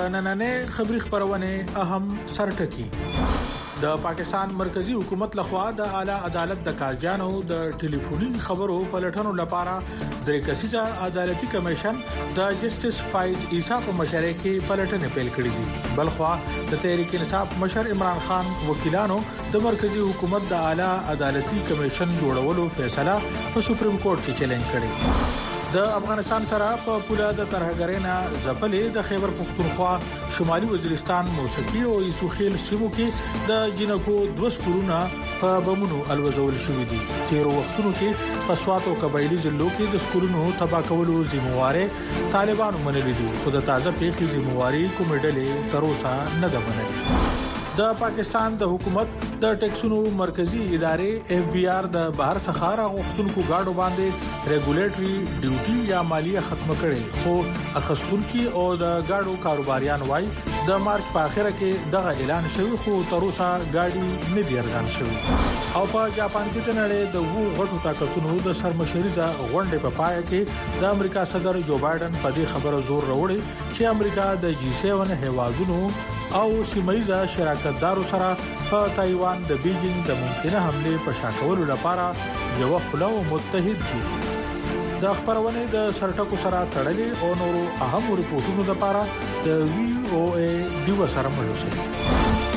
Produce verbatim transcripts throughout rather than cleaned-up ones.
نننې خبري خبرونه اهم سرټکی د پاکستان مرکزی حکومت لخوا د اعلی عدالت د کارجانو د ټلیفوني خبرو پلټنو لپاره د کسیزه عدالتي کمیشن د جسټس فایز عیسی په مشرۍ کې پلټنې پیل کړې دي. بلخوا د تحریک انصاف مشر عمران خان وکیلانو د مرکزی حکومت د اعلی عدالتي کمیشن جوړولو فیصله په سپریم کورټ کې چیلنج کړې. د افغانستان سره په پوله د ترهګرینا ځپلې د خیبر پختونخوا شمالي وزیرستان موسیقي او یسوخیل سیمو کې د جنکو دوه سکولونه په بمونو الوزول شوې دي. تیر وختونو کې په سوات او قبایلی ضلعو کې د سکولونو تباہ کولو ذمہواره طالبانو منلې دي، خو د تازه پیښې ذمہواری کومې ډلې تر اوسه نه ده منلې. د پاکستان د حکومت د ټیکسونو مرکزی ادارې اف بي آر د بهر څخه راغښتونکو گاډو باندې ریګولیټري ډیوټي یا مالیه ختم کړي، خو اخستونکو او د گاډو کاروباریان وای د مارچ په اخره کې دغه اعلان شوی، خو تر اوسه گاډي نه دی ارغان شوی. او په جاپان کې د نړۍ د وو غټو طاقتونو د سرمشريزه غونډې په پای کې د امریکا صدر جو بایدن په دې خبره زور وروړي چې امریکا د جی سیون هیوادونو او سیمایي شراکتدارو سره په تایوان د بیجینګ د ممکنه حمله په شاکولو لپاره یو خپلو متحد دي. د خبرونه د سرټکو سره تړلې او نورو اهم ریپورتونو لپاره د وی او ای دیو سره ملوسه.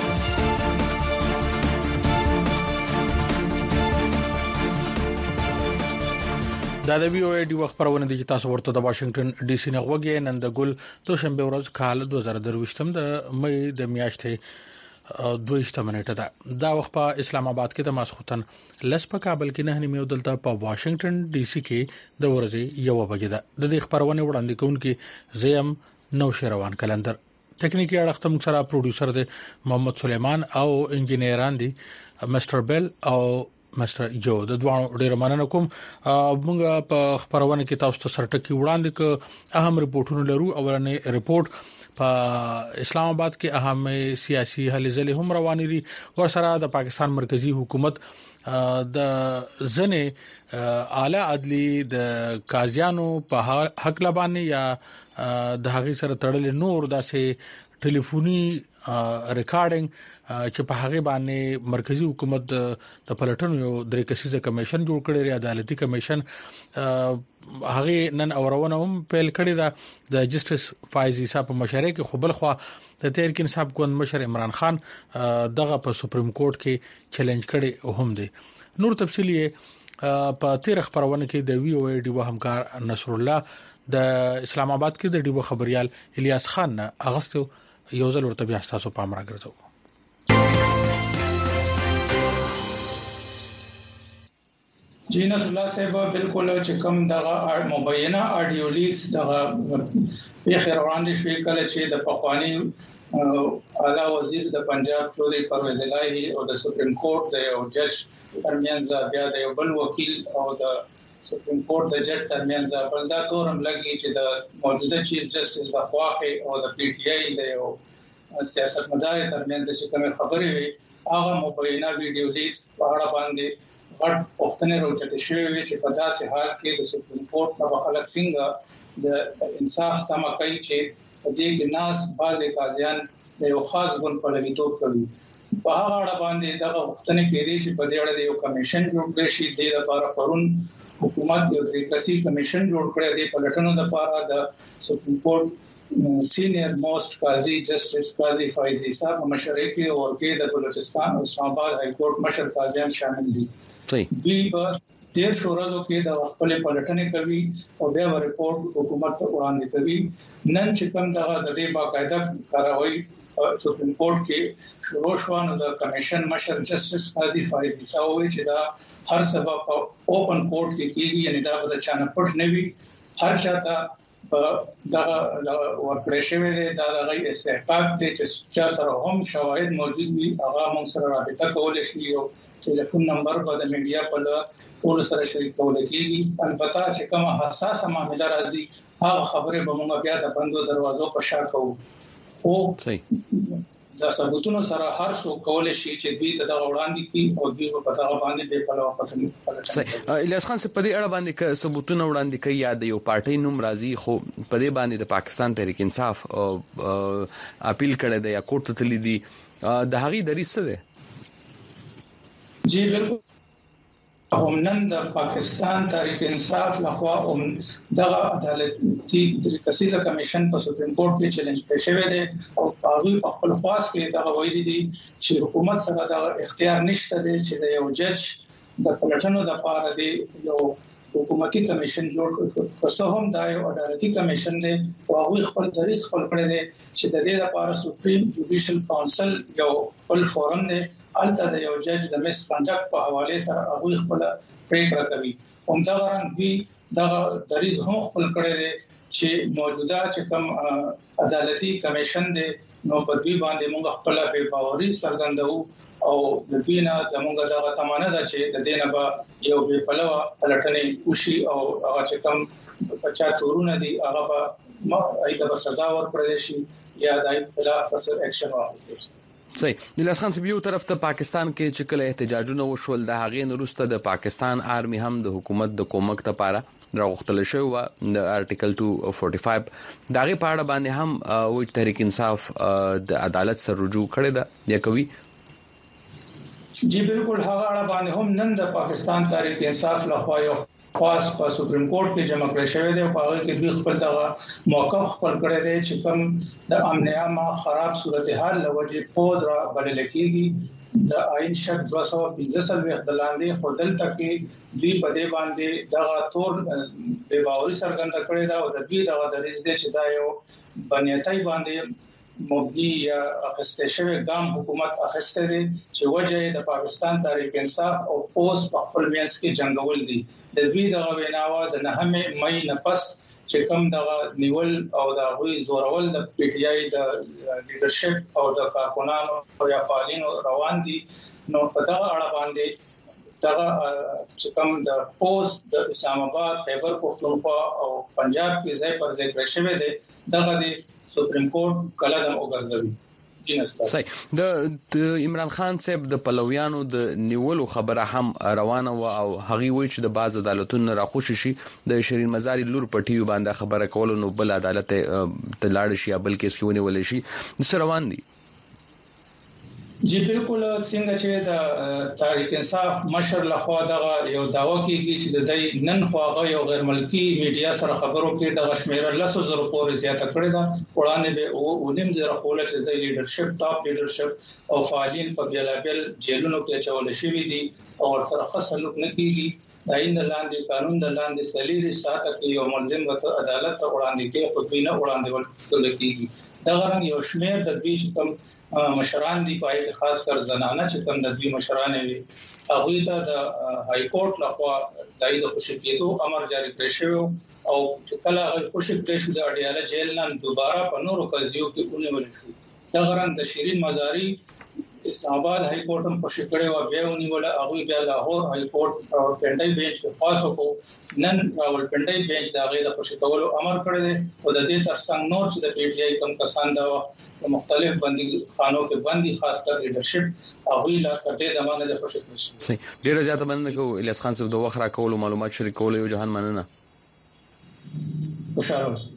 دا د وی او ای ډي وخت پرونه د تاسو ورته د واشنگټن ډي سي نغوګي نن د ګل دوشنبه ورځ کال دوه زره درويشتم د مې د میاشتې دوه منټه ده. دا وخت په اسلام آباد کې د ماسختن لس په کابل کې نه نیمه دلته په واشنگټن ډي سي کې د ورځې یو بجې ده. د دې خبرونه وړاندې کوونکې زیم نو شروان کلندر ټکنیکی اړختم سره پروډوسر دی محمد سليمان او انجینران دي مستر بیل او مستر جو. د دوه ډیر مننه کوم. موږ په خبرونه کې تاسو ته سرټکی وړاندې ک اهم ریپورتونه لرو. اولنې ریپورت په اسلام آباد کې اهم سیاسي هلې ځلې هم روانې دي. ورسره د پاکستان مرکزی حکومت د ځنې اعلی عدلی د قاضیانو په حق لبانې یا د هغه سره تړل نور داسې ټلیفوني ریکارډینګ چې په هغه باندې مرکزی حکومت د پلټنو یو درې کسیزه کمیشن جوړ کړی ری عدالتي کمیشن هغه نن اورونه هم پیل کړی دا د جسټس فایز عیسی په مشرۍ کې خپل خو د تحریک انصاف ګوند مشر عمران خان دغه په سپریم کورټ کې چیلنج کړي هم دي. نور تفصیلی په تیر خبرونه کې د وی او ای ډي همکار نصر الله د اسلام آباد کې د ډیو خبريال الیاس خان اغستو یو ځل ورته بیا تاسو پام راګرځو. جی نصر الله صاحب بالکل چې کوم دغه مبینه اډیو لیکس دغه په خیر وړاندې شوی کله چې د پخوانی اعلی وزیر د پنجاب چودري پرویز الهی او د سپریم کورټ د یو جج ترمنځ بیا د یو بل وکیل او د سپریم کورټ د جج ترمنځ بل دا تورم لګي چې د موجوده چیف جسټس د خواخې او د پی ټی آی د یو سیاستمدار ترمنځ چې کوم خبرې وي هغه مبینه ویډیو لیکس په اړه باندې غټ پښتنې راوچته شوې چې په داسې حال کې د سپریم کورټ په خلک څنګه د انصاف تمه کوي چې په دې کې ناس بعضې قاضیان د یو خاص ګوند په لګیتوب کوي. په هغه اړه باندې دغه پښتنې کې دي چې په دې اړه یو کمیشن جوړ کړی شي. د لپاره پرون حکومت یو ریکسي کمیشن جوړ کړی دی په لټونو لپاره د سپریم کورټ سینیئر موست قاضي جسټس قاضي فایز عیسی په مشرۍ کې او کې د بلوچستان او اسلام آباد های کورټ مشر قاضیان شامل دي. دوی په ډیر شورازو کې د خپل پلټنې کوي او بیا ریپورت حکومت ته وړاندې کوي. نن چې کوم دغه د دې باقاعده کاروي سپریم کورټ کې شروع شو نو د کمیشن مشر جسټس قاضي فایز عیسی وایي چې دا هر سبب په اوپن کورټ کې کیږي، یعنی دا د چانه پټ نه وي. هر چاته دغه ورکړې شوی دی دا دغه استحقاق دی چې چا سره هم شواهد موجود وي هغه موږ سره رابطه کولای شي او ټلیفون نمبر په د میډیا په ټول سره شریکول کېږي. البته چې کومه حساسه معاملې راځي هغه خبره به موږ بیا د بندو دروازو په شا کوو. خو د ثبوتونو سره هر څو کول شي چې دوی د وړاندې کی او دوی په تاغه باندې به په لوخت صحیح. الیاس خان په دې اړه باندې ک ثبوتونه وړاندې کوي یا د یو پارټي نوم راځي خو په دې باندې د پاکستان تحریک انصاف اپیل کړی دی یا کورټ ته تللی دی د هغې دریځ څه دی؟ جی بالکل هم نن د پاکستان تحریک انصاف لخوا هم دغه عدالتي کسیزه کمیشن په سپریم کورټ کې چیلنج کړی شوی دی او هغه په خپل خاص کې دغه ویلي دي چې حکومت سره د اختیار نشته دی چې د یو جج د پلټنو د لپاره دی یو حکومتي کمیشن جوړ کړي. پس هم دا یو عدالتي کمیشن دی او هغه خپل دریس خپل کړی دی چې د دې لپاره سپریم جوډیشل کونسل یو خپل فورم دی الته د یو جج د مس کنډکټ په حواله سره هغه خپل پریکړه کوي. هم دا ورنګي دا دریز هم خپل کړی دی چې موجوده چې کوم عدالتي کمیشن دی نو په دې باندې موږ خپل به باوري څرګندو او د دینه د موږ دغه تمانه ده چې د دینه به یو به پلوه پلټنې وشي او هغه چې کوم پچا تورونه دي هغه به ایته سزا ورکړي شي یا دای په خلاف اکشن واخلي شي. صحیح. الیاس خان په یو طرف ته پاکستان کې چې کله احتجاجونه وشول د هغې وروسته د پاکستان آرمي هم د حکومت د کومک لپاره راغختل شو و د آرټیکل دوه سوه پنځه پنځه دغه په اړه باندې هم وایي تحریک انصاف د عدالت سره رجوع کړی دا یا کوي؟ جی بالکل هغه اړه باندې هم نن د پاکستان تحریک انصاف لخوا یو خاص په سپریم کورټ کې جمع کړی شوی دی او هغه کې دوی خپل دغه موقف خپل کړی دی چې کوم د امن عامه خراب صورتحال لوجه پود را بلل کېږي د آئین شک دوه سوه پنځه څلوېښت د لاندې خودل تکي دوی په دې باندې دغه تور به باوري څرګنده کړی دا او د دوی دغه دریځ دی چې دا یو بنیتای باندې مبني یا اخیسته شوی ګام حکومت اخیسته دي چې وجه د پاکستان تحریک انصاف او پوز په خپل مینس کې جنگول دي. د دوی دغه ویناوه د نهمه مې نفس چې کوم دغه نیول او د غوي زورول د پی ټی آی د لیډرشپ او د کارکونانو او یا فعالینو روان دي نو په دغه اړه باندې دغه چې کوم د پوز د اسلام آباد خیبر پختونخوا او پنجاب کې ځای پر ځای کړی شوی دی دغه د سپریم کورټ کله د وګرځوي. صحیح. د عمران خان صاحب د پلویانو د نیولو خبره هم روانه و او هغه وایي چې د باز عدالتونو راخوشي شي د شیرین مزاری لور پټیو باندې خبره کول نو بل عدالت ته لاړ شي بل کیس کې ونیول شي نو روان دي. جی بالکل څنګه چې د تحریک انصاف مشر لخوا دغه یو داوا کیږي چې د دې نن خواغه یو غیر ملکی میډیا سره خبرو کې د غشمیره لسو زره پورې زیاته کړې ده وړاندې به او ونیم زره خپل چې د لیډرشپ ټاپ لیډرشپ او فعالین په بیلابل جیلونو کې چول شوی دي او سره خاصلوک نه کیږي د عین لاندې قانون د لاندې سلیری ساته کې یو ملزم وته عدالت ته وړاندې کې خو نه وړاندې ول کېږي دا غران یو شمیر د دې کوم مشران دی پای خاص کر زنانه چې کوم د دوی مشران وي هغه ته د های کورټ لخوا دای د خوشی کېدو امر جاری کړی شو او چې کله هغه خوشی کړی شو د اډیاله جیل نن دوباره په نورو قضیو کې ونیول شو. دا غران د شیرین مزاری اسلام آباد های کورټ هم خوشی کړی او بیا ونیول هغه بیا لاهور های کورټ او پنډای بینچ په خاصو کو نن راول پنډای بینچ دا غي د خوشی کولو امر کړی دی او د دې ترڅنګ نور چې د پی ټی آی کم کسان دا مختلف بندي خانو کې بندي خاص کر لیډرشپ او ویلا کټه د مانه د خوشی کړی. صحیح. ډیره زیاته مننه کوم الیاس خان صاحب د وخت را کول معلومات شریکول یو جهان مننه. خوشاله اوسئ.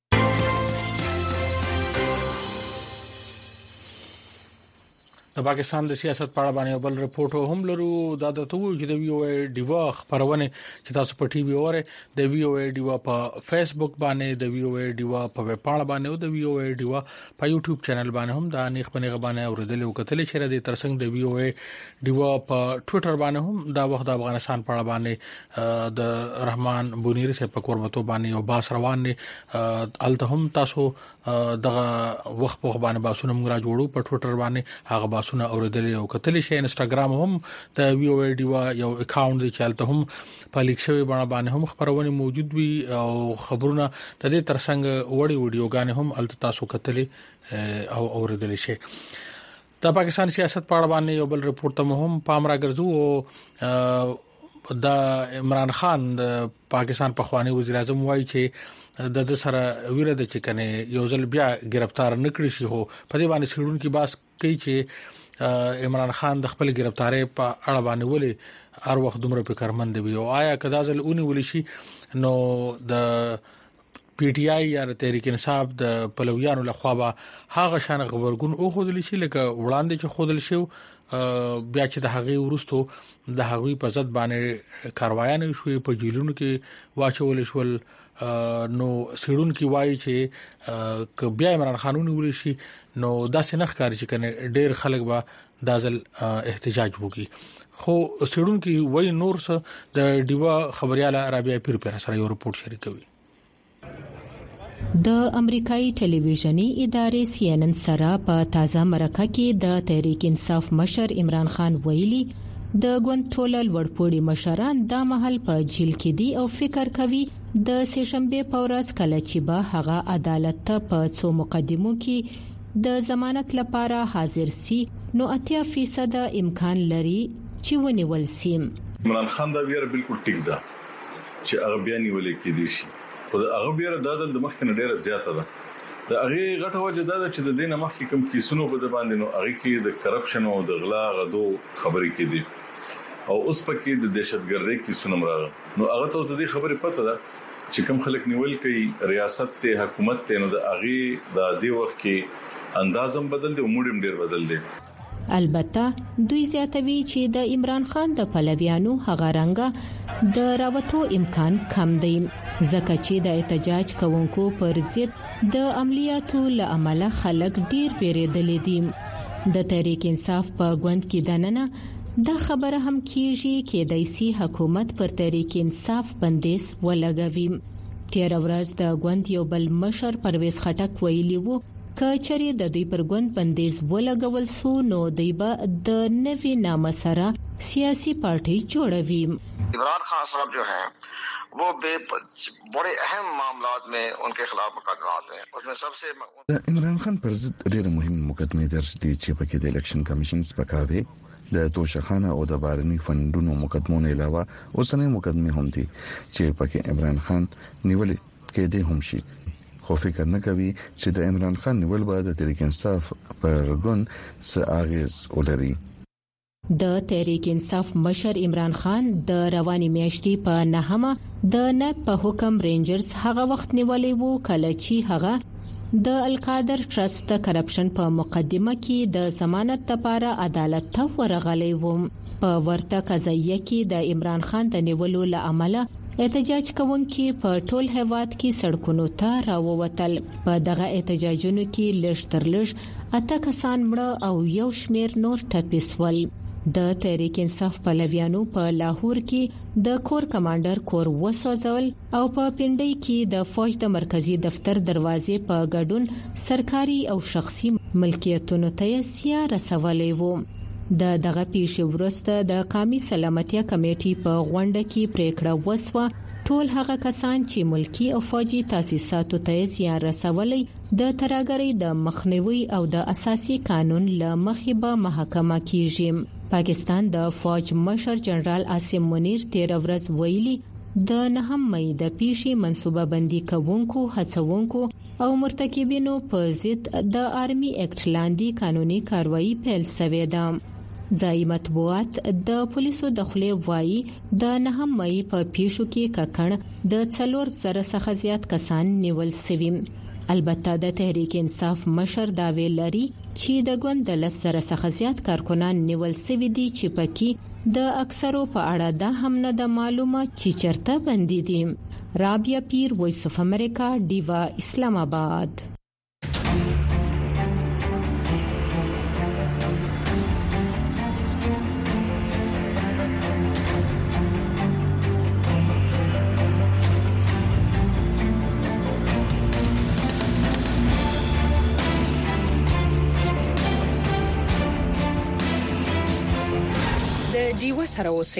د پاکستان د سیاست په اړه باندې بل رپورټ هم لرو دا د تو چې د وی او ای ډیوا خبرونه چې تاسو په ټي وي اوره د وی او ای ډیوا په فیسبوک باندې د وی او ای ډیوا په ویب پاڼه باندې او د وی او ای ډیوا په یوټیوب چینل باندې هم د نیخ باندې غبانه اوریدل او کتل چې د ترڅنګ د وی او ای ډیوا په ټوئیټر باندې هم دا وخت د افغانستان په اړه باندې د رحمان بونیر سے په قربتو باندې او باس روان دي الته هم تاسو دغه وخت په باندې باسونه موږ را جوړو په ټوئیټر باندې هغه سونه اوریدل او کتل شي انستګرام هم د وی او ای ډیوا یو اکاونټ دی چلته هم په لیک شوی باندې هم خبرونه موجود وي او خبرونه د دې ترڅنګ وړي ویډیوګانې هم الته تاسو کتل او اوریدل شي. د پاکستان سیاست په اړه باندې یو بل رپورټ ته هم پام راګرځو او د عمران خان د پاکستان پخوانی وزیر اعظم وایي چې د سره ویره د چکنه یو ځل بیا گرفتار نکړي شي هو په دې باندې سړون کې باس کوي چې عمران خان د خپل گرفتاری په اړه باندې ولې هر وخت دومره فکرمند وي او آیا کدا ځل اونې ولې شي نو د پی ټی آی یا تحریک انصاف د پلویانو لخوا به هغه شان خبرګون او خودل شي لکه وړاندې چې خودل شو بیا چې د هغه ورستو د هغه په ضد باندې کاروایان شوې په جیلونو کې واچول شول نو سړون کې وایي چې ک بیا عمران خانونی ولې شي نو دا سنخ کاری چې کنه ډېر خلک به دازل احتجاج وکي خو سړون کې وایي نور څه د دیوا خبرياله رابعه پیر پر سره یو رپورت شریکوي د امریکایي ټلویزیونی ادارې سی ان ان سره په تازه مرکه کې د تحریک انصاف مشر عمران خان ویلي د ګوند ټول لوړپوړي مشران د محل په جیل کې دي او فکر کوي د سهشنبه په ورځ کله چې به هغه عدالت ته په څو مقدمو کې د ضمانت لپاره حاضر سي نو اتیا فیصد امکان لري چې ونیول سي. عمران خان دا ویره بالکل ټیک ده چې هغه بیا نیول کېدی شي خو د هغه بیره د ځل د مخکنه ډیره زیاته ده د هغه غټه وجه ده چې د دینه مخکې کوم کیسونو په باندې نو هغه کې د کرپشن او د غلا غدو خبرې کېدي او اوس پکې د دهشتګردۍ کیسونه مرغه نو هغه ته د دې خبرې پته ده چې کوم خلک نیول کوي ریاست ته حکومت ته نو د هغه د دې وخت کې اندازم بدل دي او موډم ډیر بدل دي. البته دوی زیاتوي چې د عمران خان د پلویانو هغه رنګه د راوتو امکان کم دی ځکه چې د احتجاج کوونکو پر ضد د عملیاتو لامل خلک ډیر ویریدل دي. د تحریک انصاف په ګوند کې دننه دا خبره هم کیږي چې د سي حکومت پر تحریک انصاف بندیز ولګوي. تیر ورځ د ګوند یو بل مشر پرویز خټک ویلي وو کچري د دوی پر ګوند بندیز ولګول سو نو دوی به د نوې نامه سره سیاسي پارټي جوړوي. عمران خان صاحب جو ہیں وہ بڑے اہم معاملات میں ان کے خلاف مقدمات ہیں اس میں سب سے عمران خان پر ضد ډېر مهم مقدمه درج دي چې پکې د الیکشن کمیشن سپکاوي د توشخانه او د بارني فندونو مقدمونو علاوه اوسنۍ مقدمه هم دي چې پکې عمران خان نیول کېده هم شي خو فکر نه کوي چې د عمران خان نیول به د تحریک انصاف پر ګوند څه اغیز ولري. د تحریک انصاف مشر عمران خان د رواني میاشتې په نهمه د نب په حکم رینجرز هغه وخت نیولې وو کله چې هغه د القادر ټرست د کرپشن په مقدمه کې د ضمانت لپاره عدالت ته ورغلی وو. په ورته قضیه کې د عمران خان د نیولو لامل احتجاج کوونکي په ټول هیواد کې سړکونو ته راووتل. په دغه احتجاجونو کې لږ تر لږ اته کسان مړه او یو شمیر نور ټپيسول. د تحریک انصاف پلویانو په لاهور کې د کور کمانډر کور وسوځول او په پنډۍ کې د فوج د مرکزی دفتر دروازې په ګډون سرکاري او شخصي ملکیتونو ته سیا رسولې وو. د دغه پیښې وروسته د قومي سلامتیا کمیټې په غونډه کې پریکړه وسوه ټول هغه کسان چې ملکی او فوجي تاسیساتو ته زیان رسولې د ترهګرۍ د مخنیوي او د اساسي قانون له مخې به محاکمه کیږي. پاکستان د فوج مشر جنرال عاصم منیر تیر ورځ ویلي د نهم مې د پیښې منصوبه بندي کوونکو هڅونکو او مرتکبینو په ضد د آرمي اکټ لاندې قانوني کاروایی پیل شوې ده. ځای مطبوعات د پولیسو د خلې وایي د نهم مې په پیښو کې ککړ د څلور زره څخه زیات کسان نیول شوي. البته د تحریک انصاف مشر دا ویل لري چې د ګوند د لس زره څخه زیات کارکونان نیول شوي دي چې پکې د اکثرو په اړه دا هم نه د معلومه چې چرته بندي دي. رابعه پیر، وایس اف امریکا، دیوا، اسلام آباد. دیوا سره اوسئ.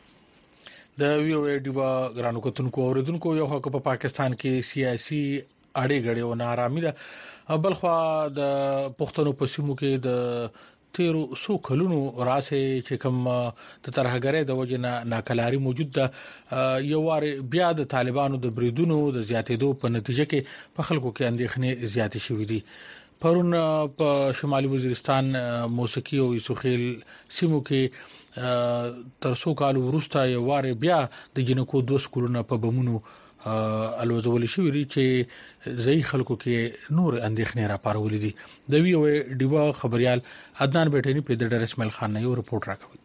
د ویو ډیوا ګرانو کتونکو اوریدونکو یو حق په پاکستان کې سیاسي اړې غړې او نارامي ده بلخوا د پښتنو په سیمو کې د تیرو سو کلونو راسه چې کوم د ترهګرۍ د وجنه ناکلاري موجود ده یو وار بیا د طالبانو د بریدونو د زیاتېدو په نتیجه کې په خلکو کې اندېښنې زیاتې شوې دي پرون په شمالي وزیرستان موسیقي او یوسخیل سیمو کې تر څو کال وروسته یو وار بیا د جنکو دوه سکولونه په بمونو الوزول شوې چې ځای خلکو کې نور اندېښنې را پارولې دي د وی او ډیوا خبريال عدنان بیٹنی په د ډر اسماعیل خان نه یو رپورت راکوي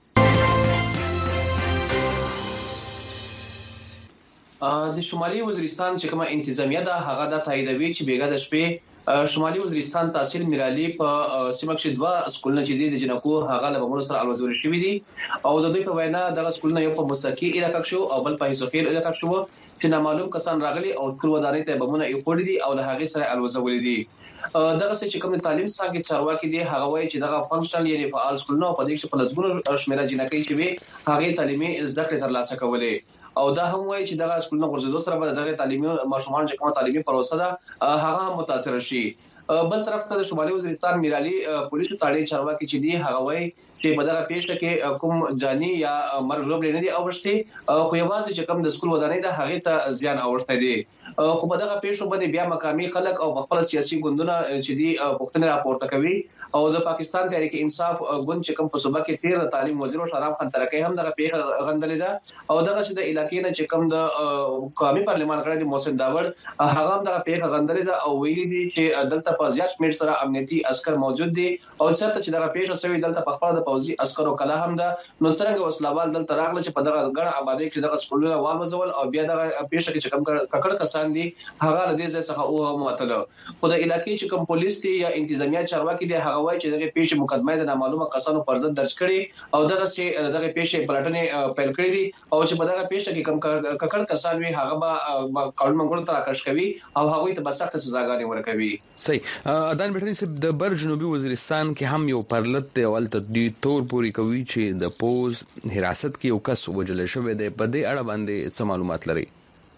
د شمالي وزیرستان چې کومه انتظامیه ده هغه د تاییدوي چې بیګا د شپې شمالي وزیرستان تحصیل میرالي په سیمه کې دوه سکولونه چې د جنکو هغه له بمونو سره الوزول شوې دي او د دوی په وینا د سکولونه یو په موسیقي علاقه شو او بل په هیڅوخیل علاقه شو چې نامعلوم کسان راغلي او ټول ودانۍ ته بمونه یې خوړلي دي او له هغه سره الوزول دي دغه چې کوم تعلیم څنګه چارواکي دي هغه وایي چې دغه فنکشنل یعنی فعال سکولونه په دې کې په لږونو شمیره جنکۍ چې وي هغه تعلیمي زده کړې ترلاسه کولې او دا هم وایي چې دغه سکولونه غوړېدو سره به دغه تعلیمي ماشومان چې کومه تعلیمي پروسه ده هغه هم متاثر شي بل طرف ته د شمالي وزیرستان میرالي پولیسو تاړي چارواکي چې دي هغه وایي چې په دغه پیښه کې کوم جاني یا مرګ ژوبل نه دي اوښتي خو یوازې چې کوم د سکول ودانۍ ده هغه ته زیان اوښتي دي خو په دغه پیښو باندې بیا مقامي خلک او خپل سیاسي ګوندونه چې دي پښتنه راپورته کوي او د پاکستان تحریک انصاف ګوند چې کوم په صوبه کې تیر تعلیم وزیر شراب خان ترکه هم دغه پیښه غندلې ده او دغه چې د علاقې نه چې کوم د قومي پارلمان کړی د محسن داور هغه هم دغه پیښه غندلې ده او ویلي دي چې دلته په زیات شمېر سره امنیتي عسكر موجود دي او څرته چې دغه پیښه شوی دلته په خپل د پوځي عسكرو کلا هم ده نو څنګه وسلوال دلته راغله چې په دغه ګڼ آبادی کې دغه سکولونه والوزول او بیا دغه پیښه کې چې کوم ککړ کسان دي هغه له دې ځای څخه او موتله خو د علاقې چې کوم پولیس دي یا انتظامیه چارواکي دي هغه وایي چې دغه پیښه مقدمه د نامعلومه کسانو پر ضد درج کړي او دغه چې دغه پیښه پلټنې پیل کړې دي او چې په دغه پیښه کې کم ککړ کسان وي هغه به قانون منګول تر راکش کوي او هغه ته به سخت سزاګانې ورکوي صحیح ادان بیٹنی صاحب د بر جنوبي وزیرستان کې هم یو پرلط دی ول تدې تور پوری کوي چې د پوز حراست کې یو کس وجل شوی دی په دې اړه باندې څه معلومات لري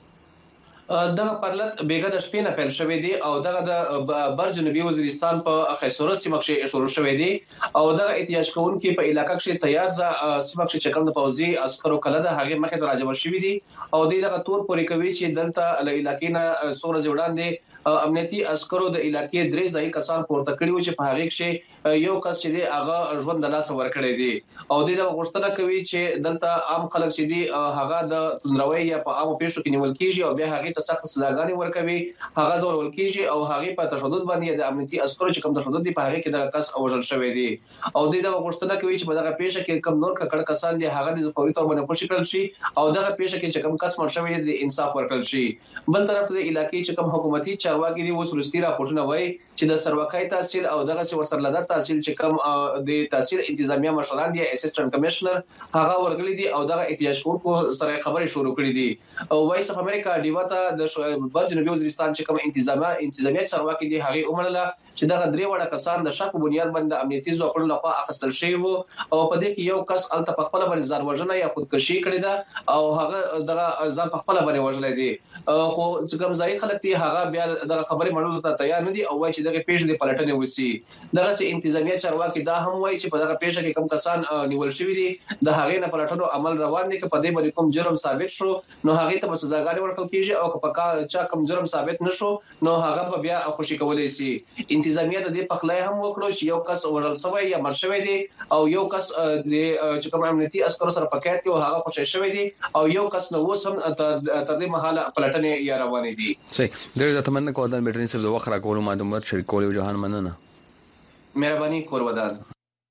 دغه پرلط بیګا د شپې نه پیل شوې دي او دغه د بر جنوبي وزیرستان په خیسوره سیمه کې شروع شوې دي او دغه احتیاج کوونکي په علاقې کې تیار ځ سیمه کې چې کوم د پوځي عسکرو کله د هغه مخه راجب شوې دي او دغه تور پوري کوي چې دلته له علاقې نه سور ځوړاندې امنیتي عسکرو د علاقې درې ځای کسان پورته کړي و چې په هغه کې یو کس چې دی هغه ژوند د لاس ور کړی دی او دغه غوښتنه کوي چې دلته عام خلک چې دی هغه د تندروي یا په عامو پیښو کې نیول کیږي او بیا هغه ته سخت سزاګانې ورکوي هغه زور ولکیږي او هغه په تشدد باندې د امنیتي عسکرو چې کوم تشدد دی په هغه کې د کس اوجل شوی دی او دغه غوښتنه کوي چې په دغه پیښه کې کوم نور ککړ کسان دي هغه د فوري تور باندې خوشی کړل شي او دغه پیښه کې چې کوم کس مړ شوی دی انصاف ورکړل شي بل طرف د علاقې چې کوم حکومتي چارواکي دي اوس ورستي راپورټونه وایي چې د سروکای تحصیل او دغه څه ورسره لدا تحصیل چې کوم د تحصیل انتظامیه مشران دي اسسټنټ کمشنر هغه ورغلي دي او دغه احتیاج کوونکو سره خبرې شروع کړې دي او وایس اف امریکا دیواته د بر جنوبي وزیرستان چې کوم انتظامیه انتظامیه چارواکي دي هغه اومنله چې دغه درې وړه کسان د شک بنیاد باندې امنیتي ځواکونو لخوا اخیستل شوی وو او په دې کې یو کس الته په خپل باندې ځان وژنه یا خودکشي کړې ده او هغه دغه ځان په خپل باندې وژلې دي خو چې کوم ځای خلک دي هغه بیا دغه خبرې منلو ته تیار نه دي او وایي چې دغه پیښه د پلټنې وسی دغه سي انتظامیه چارواکي دا هم وایي چې په دغه پیښه کې کوم کسان نیول شوی دي د هغې نه پلټنو عمل روان دي چې په دې باندې کوم جرم ثابت شو نو هغه ته سزاګانې ورکړل کیږي او که په چا کوم جرم ثابت نشو نو هغه بیا خوشي کولای شي انتظامیه د دې پخلای هم وکړو چې یو کس ورل سوی یا مر شوی دی او یو کس د چې کوم امنیتي عسکر سره پکایت کې هغه خوشی شوی دی او یو کس نو وسم تر دې مهاله پلټنې یا روانې دي صحیح ډېر زه تمنه کوم د بیټرین سره د وخت راکولو معلومات شریکول او جهان مننه مهرباني کور ودان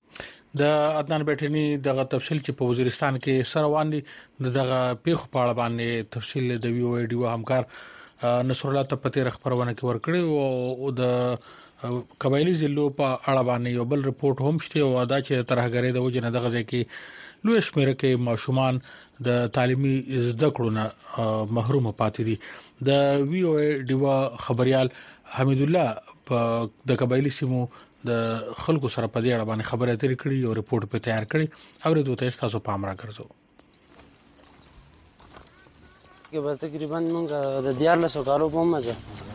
د عدنان بیٹنی دغه تفصیل چې په وزیرستان کې سروان دي دغه پیښ په اړه باندې تفصیل د وی او ډیو همکار نصر الله تپتی خبرونه کې ورکړي او د قبایلی ضلعو په اړه باندې یو بل رپورت هم شته او دا چې ترهګری د وجه نه دغه ځکه لوی شمېر کې ماشومان د تعلیمي زده کړو نه محروم پاتې دي د وی او ډیو خبريال حمید الله په د قبایلی سیمو د خلکو سره په دې اړه باندې خبرې اترې کړې او رپورت په تیار کړی او د دوی تاسو پام را ګرځو کې به تقریبا موږ د دیار له سکارو په مزه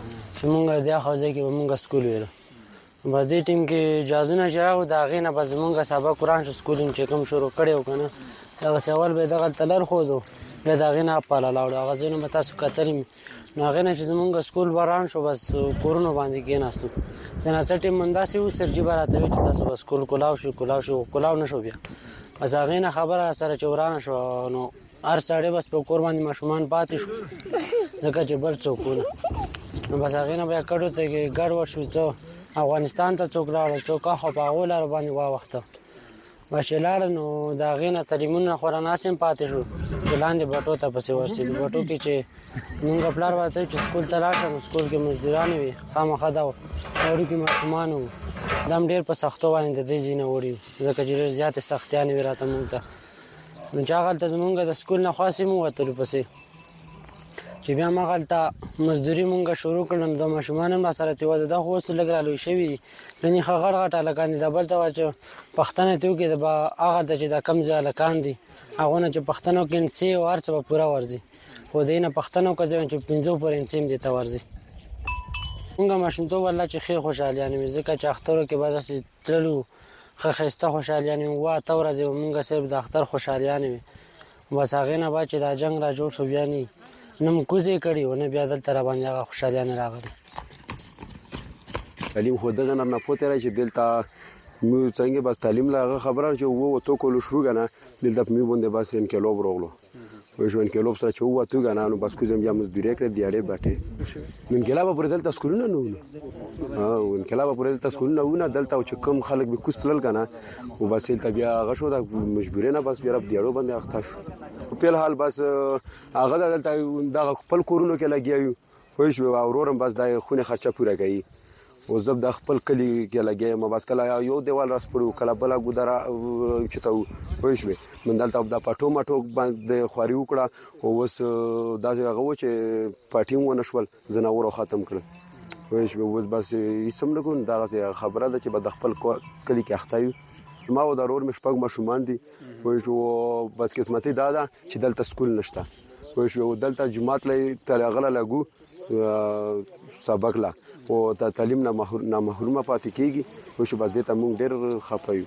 چې مونږ د خوځي کې مونږ سکول ویل په دې ټیم کې جازونه جراو دا غینه بس مونږه سبق قرآن شو سکولینګ چې کوم شروع کړو کنه دا سوال به دغه تلر خو دو به دا غینه په لاله هغه ځینو متا سو کتریم نو غینه چې مونږ سکول بران شو بس کورونو باندې کې ناستو دا څه ټیم منداسي و سرجی براته چې تاسو بس سکول کولاو شو کولاو شو کولاو نشو بیا بس غینه خبره سره چورانه شو نو هر سړی بس په کور باندې ماشومان پاتې شو ځکه چې بل څوک نه نو بس غینه بیا کډو ته ګډ ورشو څو افغانستان ته څوک راړ څوک خو په اول باندې وا وخت ماشاءالله نو دا غینه تعلیمونه خوراناسم پاتې شو لاندې بټو ته پسې ورسېد بټو کې چې مونږ خپل راته چې سکول ته لاړم سکول کې مزدوران وي خامخا دا اوري کې ماشومان وو دم ډېر په سختو باندې د دې ځینه وړي ځکه چې ډېر زیات سختیان وي راته مونږ ته نو چې هغه ته مونږ د سکول نه خاصې مو وتلو پسې چې بیا ما غلطه مزدوري مونږه شروع کړم د ماشومان ما سره تی وځه دا خو څه لګرالو شوی ځنی خغړ غټه لکان د بل ته چې پښتنه ته کې د هغه د چې د کم ځای لکان دي هغه نه چې پښتنو کې سي او ارڅ په پورا ورزي خو دینه پښتنو کې چې پنځو پر انسیم دي ته ورزي مونږه ماشومته والله چې خیر خوشالیانه ځکه چې اخترو کې بعد اسې تللو خه خسته خوشالیانه وا ته ورځي مونږه صرف د اختر خوشالیانه بس هغه نه با چې دا جنگ را جوړ شو بیا نه نم کوزه کړي ونه بیا دلته را باندې هغه خوشالیانه راغلي تعلیم خو دغه نه پوتې راځي دلته مو څنګه بس تعلیم لا خبره چې وو تو کول شروع غنه دلته مې باندې بس انقلاب راغلو وښو انقلاب سره چې وو تو غنه نو بس کوزم یا مزدوري کړې دیاړې باټه انقلاب پر دلته سکولونه نه او انقلاب پر دلته سکولونه ونه دلته چې کوم خلک به کوستل غنه او بس دلته بیا غشو د مجبورینه بس بیا دیاړو باندې اخته شو په حال بس هغه دلته د خپل کورونو کې لګیایو خوښ و اورورم بس د خونه خرچه پوره کوي او زب د خپل کلی کې لګیای ما بس کله یو دیوال راس پړو کله بل ګودرا چتاو خوښ و من دلته د پټو مټو باندې خوري وکړه او وس دا هغه چې پټیم ونشول زناور ختم کړ خوښ و وس بس اسم لګون دا خبره ده چې د خپل کلی کې اختایو ما و ضرور مشپګ مشومان دي او بس قسمتي دادا چې دلته سکول نشته او دلته جمعات لې تلغله لګو سبق لا او ته تعلیم نه محرومه پاتې کیږي او چې بس دې ته مونږ ډېر خپایو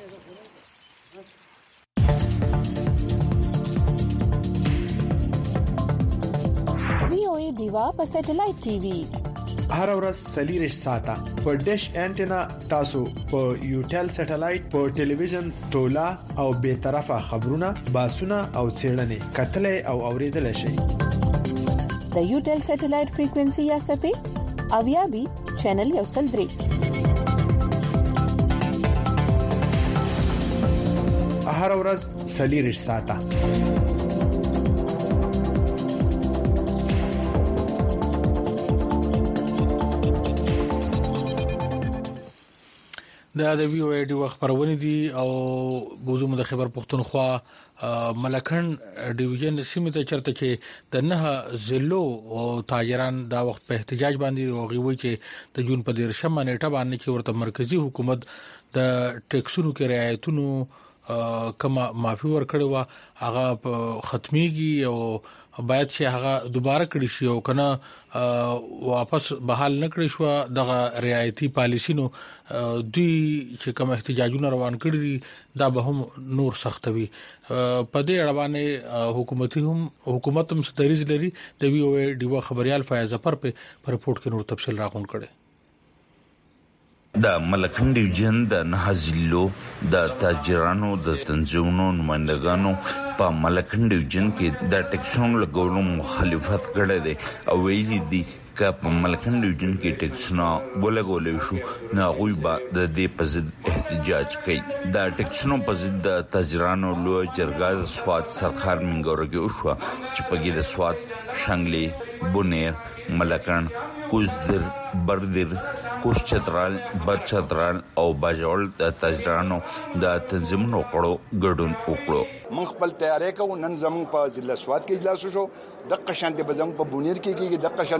وی او ای دیوا په سټلایټ ټي وي هر ورځ سلیریش ساته په ډیش انټینا تاسو په یوټل سټلایټ په ټلویزیون تولا او به طرفه خبرونه باسونه او چیرنې کتلې او اوریدل شي د یوټل سټلایټ فریکوئنسي یا سپې اویا بي چینل یو سل درې هر ورځ سلیریش ساته دا د وی او ای ډي خبرونه دي او بوزو د خبر پښتونخوا ملکن ډیویژن سیمه ته چرته کې د نه زلو او تاجران دا وخت په احتجاج باندې راغوي چې د جون په دیرشمه نیټه باندې کې ورته مرکزی حکومت د ټیکسونو کې رعایتونو کما معافي ورکړي وا هغه ختميږي او باید چې هغه دوباره کړی شي او کنه واپس بحال نکړي شو دغه رعایتي پالیسینو دوی چې کوم احتجاجونه روان کړي دا به هم نور سختوي په دې اړه باندې حکومتي هم حکومت هم ستریز لري د وی او ای ډیو خبريال فیاض ظفر په رپورت کې نور تفصیل راغون کړي د ملکن ډیویژن د نهزلو د تاجرانو د تنظیمونو نمائندګانو په ملکن ډیویژن کې د ټیکسونو لګولو مخالفت کړې ده او ویلي دي چې په ملکن ډیویژن کې ټیکسونه ولګول شو نه غوي به د دې په ضد احتجاج کوي د ټیکسونو په ضد د تاجرانو لو جرګه سواد سرکار منګورګي او شو چې په کې د سواد شنګلي بونیر ملکن کوزدر بردر کوش چترال بد چترال او باجوړ د تاجرانو د تنظیمونو کړو ګډون وکړو من خپل تیارې کو نن زمون په ضلع سواد کې اجلاس شو د قشان د بزنګ په بونیر کې کې د قشان د بزنګ په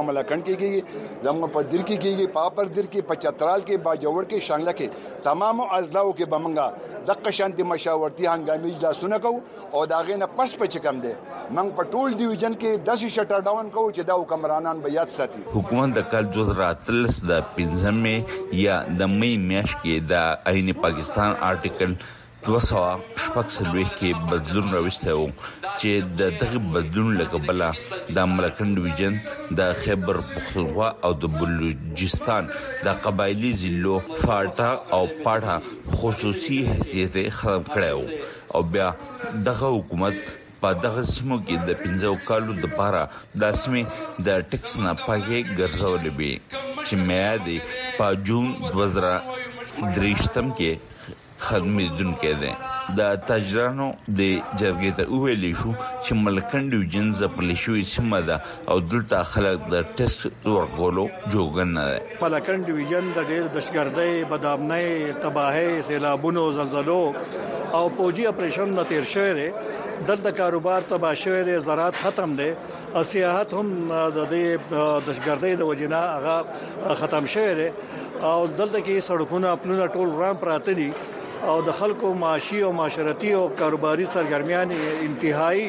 په ملکند کې کېږي زموږ په دیر کې کېږي په پر دیر کې په چترال کې با جوړ کې شانګله کې تمام اضلاع کې بمنګا د قشانتي مشاورتي هنګامي اجلاسونه کو او دا غینه پس په چکم دي موږ په ټول ډیویژن کې داسې شټر ډاون کو چې دا حکمرانان به یاد ساتي. حکومت د کال دوه زره اتلس د پنځمې یا د مې میاشت کې د آئین پاکستان آرټیکل دوه سوه شپږ څلوېښت کې بدلون راوستی و چې د دغه بدلون له کبله د ملکند ډیویژن د خیبر پختونخوا او د بلوچستان د قبایلی ضلعو فاټا او پاټا خصوصي حیثیت ختم کړی او بیا دغه حکومت په دغه سیمو کې د پنځو کالو لپاره د سیمې د ټیکس نه پاکي ګرځولې وي چې میعاد په جون دوه زره درېشتم کې خدمتون کې ده. د تاجرانو د جرګې ته ویلې شو چې ملکند ډیویژن ځپل شوی سیمه ده او دلته خلک د ټیسټ ورکولو جوګن نه ده. ملکند ډیویژن د ډېر دشګردۍ بدامنۍ تباہي سیلابونو زلزلو او پوجي اپریشن نه تیر شوی دی. دلته کاروبار تباہ شوی دی، زراعت ختم دی، سیاحت هم د دې دشګردۍ د وجنه هغه ختم شوی دی او دلته کې سړکونه خپل ټول رام پراته دي او د خلکو معاشي او معاشرتي او کاروباري سرګرمیان انتهایی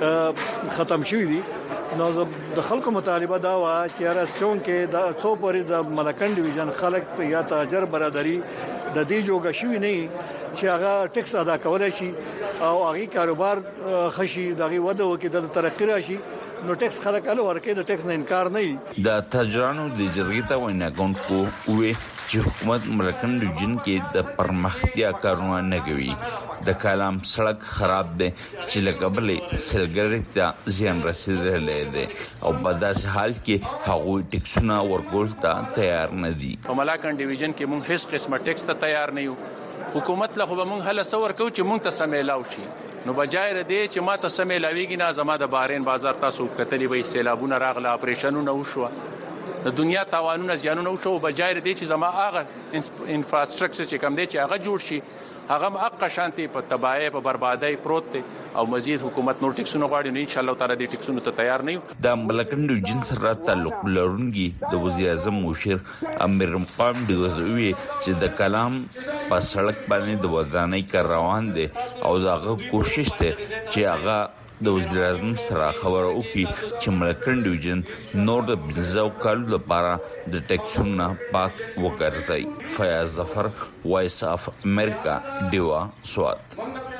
ختم شوی دي. نو د خلکو مطالبه دا و چې را چونکې د څو پورې د ملکند ډیویژن خلک یا تاجر برادری د دې جوګه شوی نه چې هغه ټیکس ادا کولای شي او هغه کاروبار خشي دغه وده وکړي د ترقی راشي. نو ټیکس خلک له ورکه د ټیکس نه انکار نه. د تاجرانو د جرګې ته وینا کوونکو وې چې حکومت ملکند ډیویژن کې د پرمختیا کارونه نه کوي. د کلام سړک خراب دي چې لکبلې سلګری ته زیان رسیدلې ده او په داسې حال کې هغوی ټیکسونه ورکول ته تیار نه دي. په ملکند ډیویژن کې مونږ هیڅ قسمه ټیکس ته تیار نه یو. حکومت له خو مونږ هله څور کو چې مونږ ته سمېلاو شي. نو بجای ردی چې ما ته سمېلاویږي نه زما د بارین بازار تاسو کتلې وي سیلابونه راغله اپریشنونه وشو د دنیا تاوانونه زیانونه وشو بجای ردی چې زما هغه انفراستراکچر چې کم دی چې هغه جوړ شي هغه حق شانتي په تباہي په بربادي پروت دي او مزید حکومت نور ټیکسونه غواړي نو ان شاء الله تعالی دې ټیکسونه ته تیار نه یو. د ملکند ډیویژن سره تعلق لرونکي د وزیر اعظم مشیر امیر مقام دی وی چې د کلام په سړک باندې د ودانۍ کار روان دي او داغه کوشش ته چې هغه د وزیر اعظم سره خبرو وکړي چې ملکند ډیویژن نور د بنځو کالو لپاره د ټیکسونو پاک وګرځي. فیاض ظفر، وایس اف امریکا، دیوا سوات.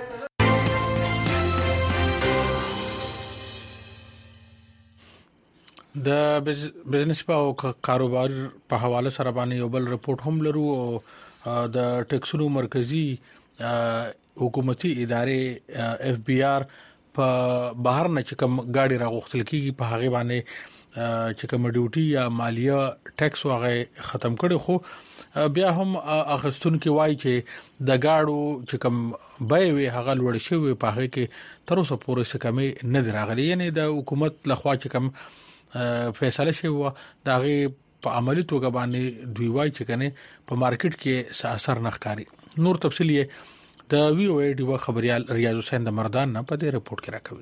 د بزنس په کاروبار په حواله سره باندې یو بل رپورت هم لرو او د ټیکسونو مرکزی حکومتي ادارې اف بي آر په بهر نه چې کوم گاډي راغختل کیږي په هغه باندې چې کوم ډیوټي یا مالیه ټیکس واغې ختم کړي. خو بیا هم اخستون کې وایي چې د گاډو چې کوم بای وي هغه لوړ شوی په هغه کې تر اوسه پورې څه کمی نه دراغلي. یعنی د حکومت لخوا چې کوم فیصله شوی و دغه په عملی توګه باندې دوی وایي چې کنه په مارکیټ کې څه اثر نه ښکاري. نور تفصیل یې د وی او ای ډي خبريال ریاض حسین د مردان نه په دې رپورت کې راکوي.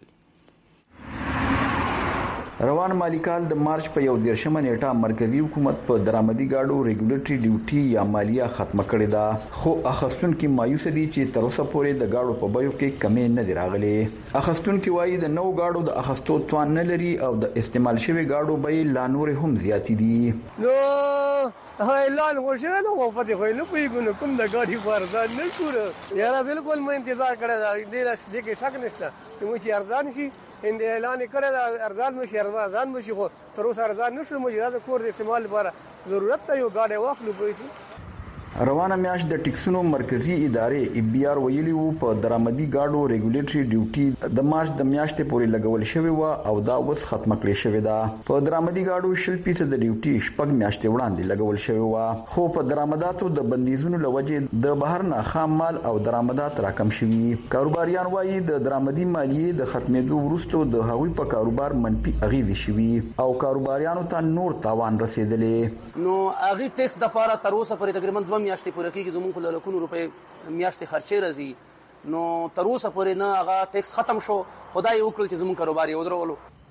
روان مالی کال د مارچ په یو دیرشمه نیټه مرکزی حکومت په درآمدي گاډو ریګولیټری ډیوټي یا مالیه ختمه کړې ده. خو اخستونکو مایوس دي چې تر اوسه پورې د گاډو په بیو کې کمی نه دی راغلی. اخستونکو وایي د نو گاډو د اخستو توان نه لري او د استعمال شوی گاډو بیې لا نور هم زیات دي. نو اعلان وشوه نو په دې خو نه پیګو کوم د گاډي فرزان نه کړو. یاره بالکل مې انتظار کړی دا دې کې شک نشته چې مو چې ارزان شي ان اعلان کړی دا ارزان مشي ارزان مشي خو تر اوسه ارزان نشو مجرد کور د استعمال لپاره ضرورت ته یو گاډي واخلو پېښ. روانه میاشت د ټیکسونو مرکزی ادارې ای بي آر ویلي وو په درآمدي گاډو ریګولیټری ډیوټي د مارچ د میاشتې پورې لګول شوی و او دا اوس ختمه کړې شوې ده. په درآمدي گاډو شل فیصد د ډیوټي شپږ میاشتې وړاندې لګول شوی و خو په درآمداتو د بندیزونو لوجې د بهر نه خام مال او درآمدات راکم شوي. کاروباریان وایي د درآمدي مالیې د ختمېدو وروسته د هغوی په کاروبار منفي اغیزې شوي او کاروباریانو ته نور تاوان رسیدلې. نو اغي ټیکس د پاره تر اوسه پورې تقریبا دوه میاشتې پورې کېږي زموږ خو له لکونو روپۍ میاشتې خرچې راځي. نو تر اوسه پورې نه هغه ټیکس ختم شو. خدای وکړل چې زموږ کاروبار یې ودرولو.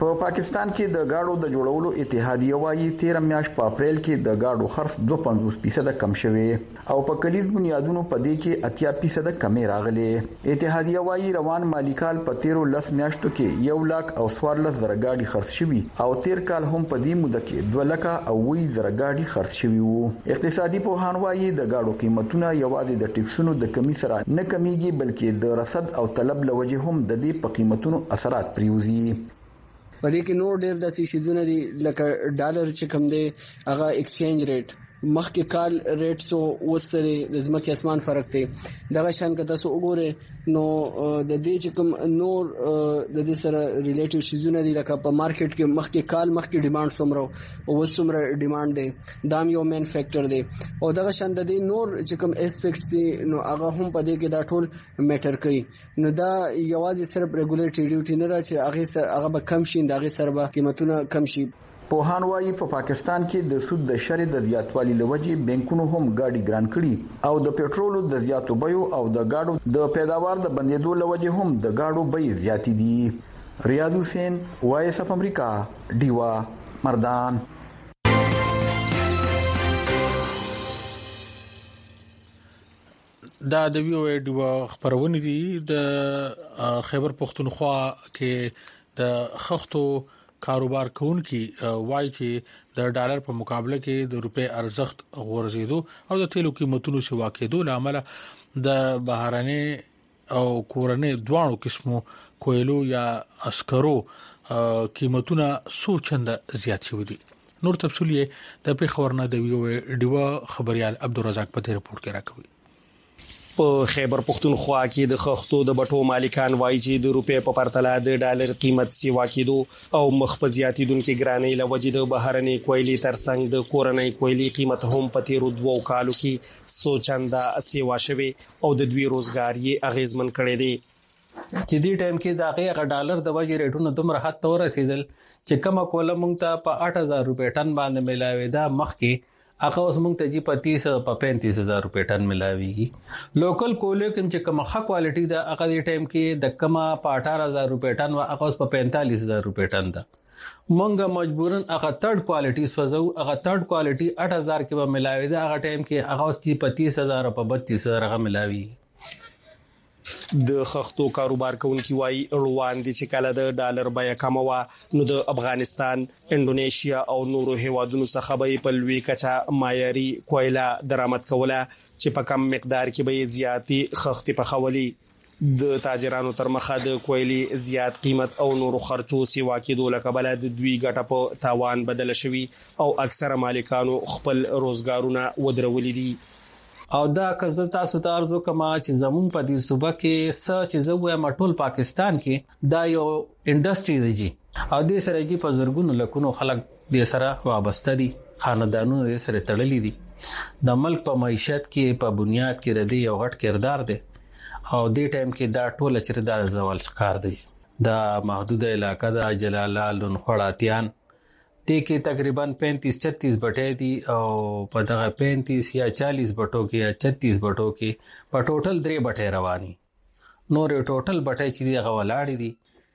په پاکستان کې د گاډو د جوړولو اتحادیه وايي تیر میاشت په اپریل کې د گاډو خرڅ دوه پنځوس فیصد کم شوی او په کلیز بنیادونو په دې کې اتیا فیصد کمی راغلی. اتحادیه وايي روان مالی کال په تیرو لس میاشتو کې یو لاک او څوارلس زره گاډي خرڅ شوي او تیر کال هم په دې موده کې دوه لک او وی زره گاډي خرڅ شوي وو. اقتصادي پوهان وايي د گاډو قیمتونه یوازې د ټیکسونو د کمی سره نه کمیږي بلکې د رصد او طلب لوجه هم د دې په قیمتونو اثرات پریوزي. په دې کې نور ډېر د سیسیزونه دي لکه ډالر چې کوم دی هغه ایکسچینج ریټ مخکې کال ریټ سو وسره د ځمکې اسمان فرق دی. دغه شان که تاسو وګورئ نو د دې چې کوم نور د دې سره ریلیټیو شیزونه دي لکه په مارکیټ کې مخکې کال مخکې ډیماند څومره او اوس څومره ډیماند دی دا یو مین فیکٹر دی او دغه شان د دې نور چې کوم اسپیکټس دي نو هغه هم په دې کې دا ټول میټر کوي. نو دا یوازې صرف ریګولیټری ډیوټي نه ده چې هغه هغه به کم شي دغه سره به قیمتونه کم شي. پوهان وايي په پاکستان کې د سود د شر د زیاتوالي لوجې بانکونو هم گاډي ګران کړي او د پېټرولو د زیاتو بیو او د گاډو د پیداوار د بندیدو لوجې هم د گاډو بیې زیاتې دي. ریاض حسین وایس اف امریکا ډیوا مردان. دا د ویو ډیوا خبرونه دي د خیبر پختونخوا کې د خښتو کاروبار کوونکي وایي چې د ډالر په مقابله کې د روپے ارزښت غورځیدو او د تیلو قیمتونو سیوا کېدو لامل د بهراني او کورنۍ دوانو قسمو کویلو یا اسکرو قیمتونه څو چنده زیات شوي دي. نور تفصیل یې د پیښورنه د ویو ډیوا خبريال عبدالرزاق په رپورت کې راکوي. په خیبر پختونخوا کې د خښتو د بټو مالکان وایي چې د روپے په پرتله د ډالر قیمت سیوا کېدو او مخفزياتیدونکو ګرانۍ لوجې د بهرني کویلي ترڅنګ د کورنۍ کویلي قیمت هم په تیرو دوو کالو کې څو چنده سیوا شوي او د دوی روزګار یې اغیزمن کړی دی. چې دې ټایم کې د هغه ډالر د وجې ریټونو دومره حد ته ورسېدل چې کومه کوله مونږ ته په اټ هزار روپے ټن باندې ملاوي دا مخکې هغه اوس مونږ ته جی په تیس په پینتیس هزار روپے ټن ملاويږي. لوکل کوله کوم چې کومه ښه کوالټي دا هغه دې ټایم کې د کومه په اٹھارہ ہزار روپے ټن او هغه اوس په پینتالیس هزار روپے ټن ده. مونږه مجبورن هغه تھرد کوالټي سوزو هغه تھرد کوالټي اټ هزار کې به ملاوي دا هغه ټایم کې هغه اوس په تیس هزار په بتیس هزار هغه ملاوي. د خښتو کاروبار کوونکي وایي روان دي چې کله د ډالر بیه کم وا نو د افغانستان، انډونیشیا او نورو هیوادونو څخه به په لوی کچه معیاري کویلا درآمد کوله چې په کم مقدار کې به زیاتی خښتې په خولي. د تاجرانو تر مخه د کویلي زیات قیمت او نورو خرچو سیوا کېدو لکه د دوی ګټه په تاوان بدل شوی او اکثره مالکانو خپل روزګارونه ودرولې دي. او دا که تاسو ته ارزو کما چې زمون په دې صوبه کې څه چې زوې مټول پاکستان کې دا یو انډستری دی او د سره جی په زرګونو لکونو خلک د سره وابسته دي، خاندانونو د سره تړلې دي. د ملک په معیشت کې په بنیاد کې ردی یو غټ کردار دی او د ټایم کې دا ټول چې د زوال ښکار دی. دا محدوده علاقہ د جلال الدین خړاتیان دې کې تقریبا پینتیس چھتیس بټې دي او په دغه پینتیس یا چالیس بټو کې یا چھتیس بټو کې په ټوټل درې بټې رواني نور ټوټل بټې چې دی غولاړي دي.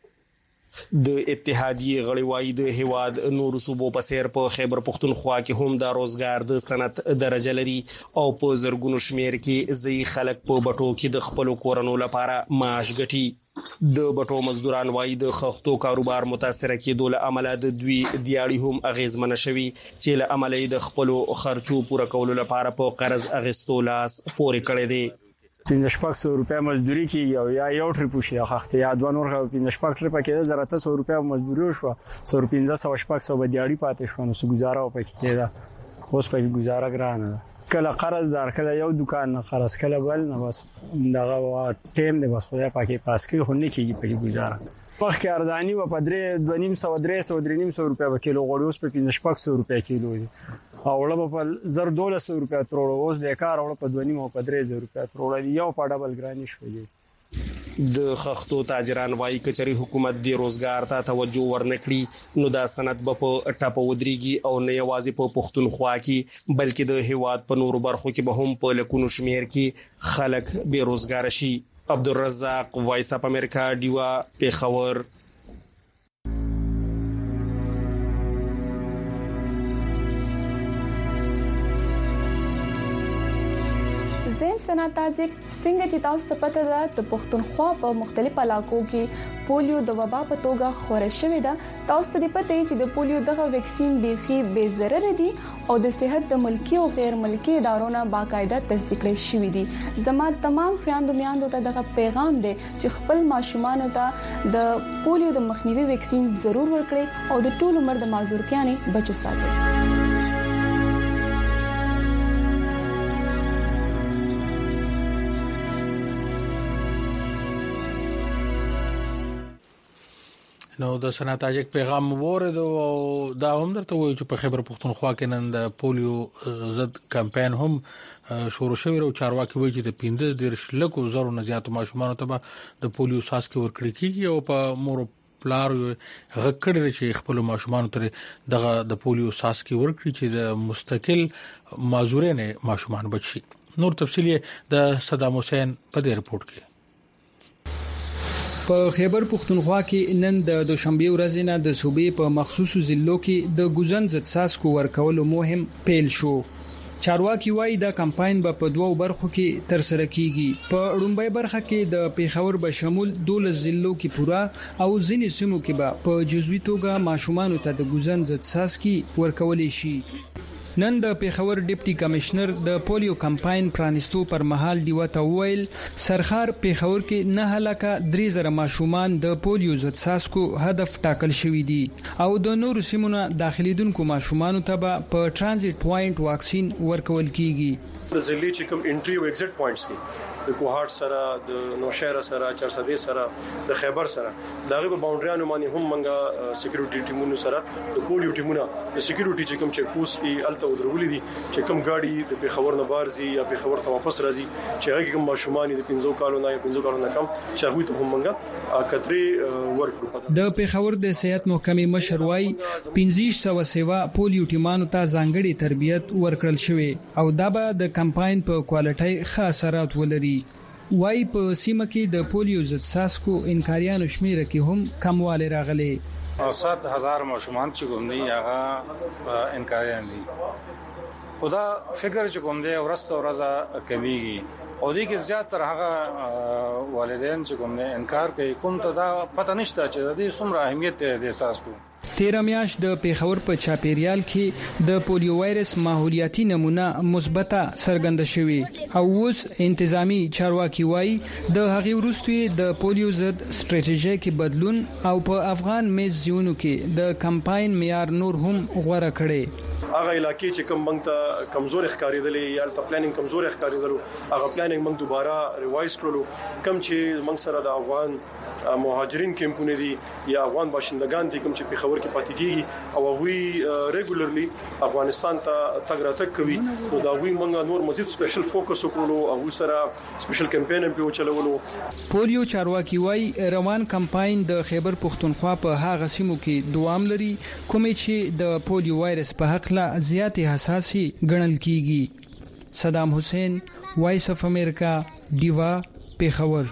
د اتحادیه غړي وایي د هیواد نور صوبو په سیر په خیبر پختونخوا کې هم د روزګار د صنعت درجه لري او په زرګونو شمیر کې ځي خلک په بټو کې د خپل کورونو لپاره معاش ګټي. د بټو مزدوران وایي د خښتو کاروبار متاثر کېدو له امله د دوی دیاړي هم اغیزمن شوي چې له امله د خپل خرچو پوره کولو لپاره په قرض اغستو لاس پورې کړی دی. پنځه شپږ سوه روپیا مزدوري کیږي او یا یو ټریپ وشي خښته یا دوه نور پنځه شپږ ټریپ کې زره ته سوه روپیا مزدوري وشو سوه پنځه سوه شپږ سوه دیاړي پاتې شو نو څه گزاره وکړي کېده. اوس په گزاره ګرانه ده. کله قرض دار کله یو دکان نه قرض کله بل نه بس دغه ټیم دی بس خدای پاکي پاس کې خو نه کیږي په گزاره. مخکې ارزانی و په درې دوه نیم سوه درې سوه درې نیم سوه روپیا په کیلو غوړي اوس په پنځه شپږ سوه روپیا کیلو دي او وړه په زر دولس سوه روپیا تروړو اوس بیکار وړه په دوه نیم او په درې زره روپیا تروړو یو په ډبل ګرانی شوې. د خښتو تاجران وایي کچري حکومت د روزګار ته توجه ورنکړي نو دا صنعت به په ټاپه ودرېږي او نه یوازې په پښتونخوا کې بلکې د هیواد په نورو برخو کې به هم په لکونو شمیر کې خلک بے روزګار شي. عبدالرزاق وایس اف امریکا ډیوا پیښور. سنا تاجک څنګه چې تاسو ته پته ده د پښتونخوا په مختلفو علاقو کې پولیو د وبا په توګه خورې شوې ده تاسو ته پته چې د پولیو دغه ویکسین بيخي بے ضرر دي او د صحت د ملکی او غیر ملکی ادارو نه باقاعده تصدیق کړي شوې دي زما تمام خويندو میاندو ته دغه پیغام دی چې خپل ماشومان ته د پولیو د مخنیوي ویکسین ضرور ورکړي او د ټول عمر د معذورتیا نه بچو ساتي نو د سنا تاجک پیغام ورته او دا هم درته وایي چې په خیبر پختونخوا کې نن د پولیو ضد کمپاین هم شروع شوی او چارواکي وایي چې د پنځه دیرش لکو زرو نه زیات ماشومان ته د پولیو ساس کې ورکړي کیږي او په مور پلار غکړي چې خپل ماشومان ته دغه د پولیو ساس کې ورکړي چې د مستقل معذورین ماشومان بچي نور تفصیلی د صدام حسین په دې رپورت کې په خیبر پختونخوا کې نن د دوشنبه ورځ نه د صوبې په مخصوصو ضلعو کې د ګوزن ضد ساسکو ورکولو مهم پیل شو چارواکي وایي دا کمپاین به په دوو برخو کې تر سره کیږي په لومړی برخه کې د پیښور به شمول دولس ضلعو کې پورا او ځینې سیمو کې به په جزوي توګه ماشومان ته د ګوزن ضد ساسکي ورکول شي نن د پیښور ډیپټي کمشنر د پولیو کمپاین پرانستو پر مهال دیوته ویل سرخار پیښور کې نه هلاکه درې زره ماشومان د پولیو ضد ساسکو هدف ټاکل شوی دي او د نور سیمونو داخليدونکو ماشومان ته په ترانزیت پوینټ واکسین ورکول کیږي د ضلع چې کوم انټری او ایگزټ پوینټس دي د کوهاټ سره د نوشهره سره چارسدې سره د خیبر سره دغه په باونډریانو باندې هم منګه سکیورټي ټیمونو سره د پولیو ټیمونو د سکیورټي چې کوم چیک پوسټ دی الته ودرولې دي چې کوم گاډي د پیښور نه بارزي یا پیښور ته واپس راځي چې هغه کوم ماشومان د پنځو کالو نه یا پنځو کالو نه کم چې هغه ته هم منګه کتري ورکړو د پیښور د صحت محکمې مشر وايي پنځه سوه سیوا پولیو ټیمانو ته ځانګړي تربیت ورکړل شوی او دا به د کمپاین په کوالټي خاص اثرات ولري وای په سیمه کې د پولیو ضد ساسکو انکاریانو شمیره کې هم کمواله راغلي او سات هزار ماشومان چې کوم دي هغه انکاریان دي خدا فکر چې کوم دي ورسته ورځه کمیږي او دې کې زیات تر هغه والدین چې کوم نه انکار کوي کوم ته دا پته نشته چې د دې څومره اهمیت دی د ساسکو تیر میاش د پیښور په چاپیریال کې د پولیو وایرس ماحولیاتي نمونه مثبته څرګنده شوې او اوس انتظامی چارواکي وایي د هغې وروسته د پولیو ضد ستراتیژیک بدلون او په افغان میز زیونو کې د کمپاین معیار نور هم غوړه کړي هغه علاقې چې کوم موږ ته کمزور ښکارېدلې یا د پلانینګ کمزور ښکارېدلو هغه پلانینګ موږ دوباره ریوایز کړو کوم چې موږ سره د افغان مهاجرین کیمپونه دي یا افغان باشندگان دي کوم چې په خبر کې پاتې کیږي او هغه ریګولرلی افغانستان ته تګ راتګ کوي نو دا وی موږ نور مزید سپیشل فوکس وکړو او سره سپیشل کمپاین په چلولو پولیو چارواکي وای روان کمپاین د خیبر پختونخوا په هغه سیمو کې دوام لري کوم چې د پولیو وایرس په حق لا زیات حساسي ګڼل کیږي صدام حسین وایس اف امریکا دیوا پیښور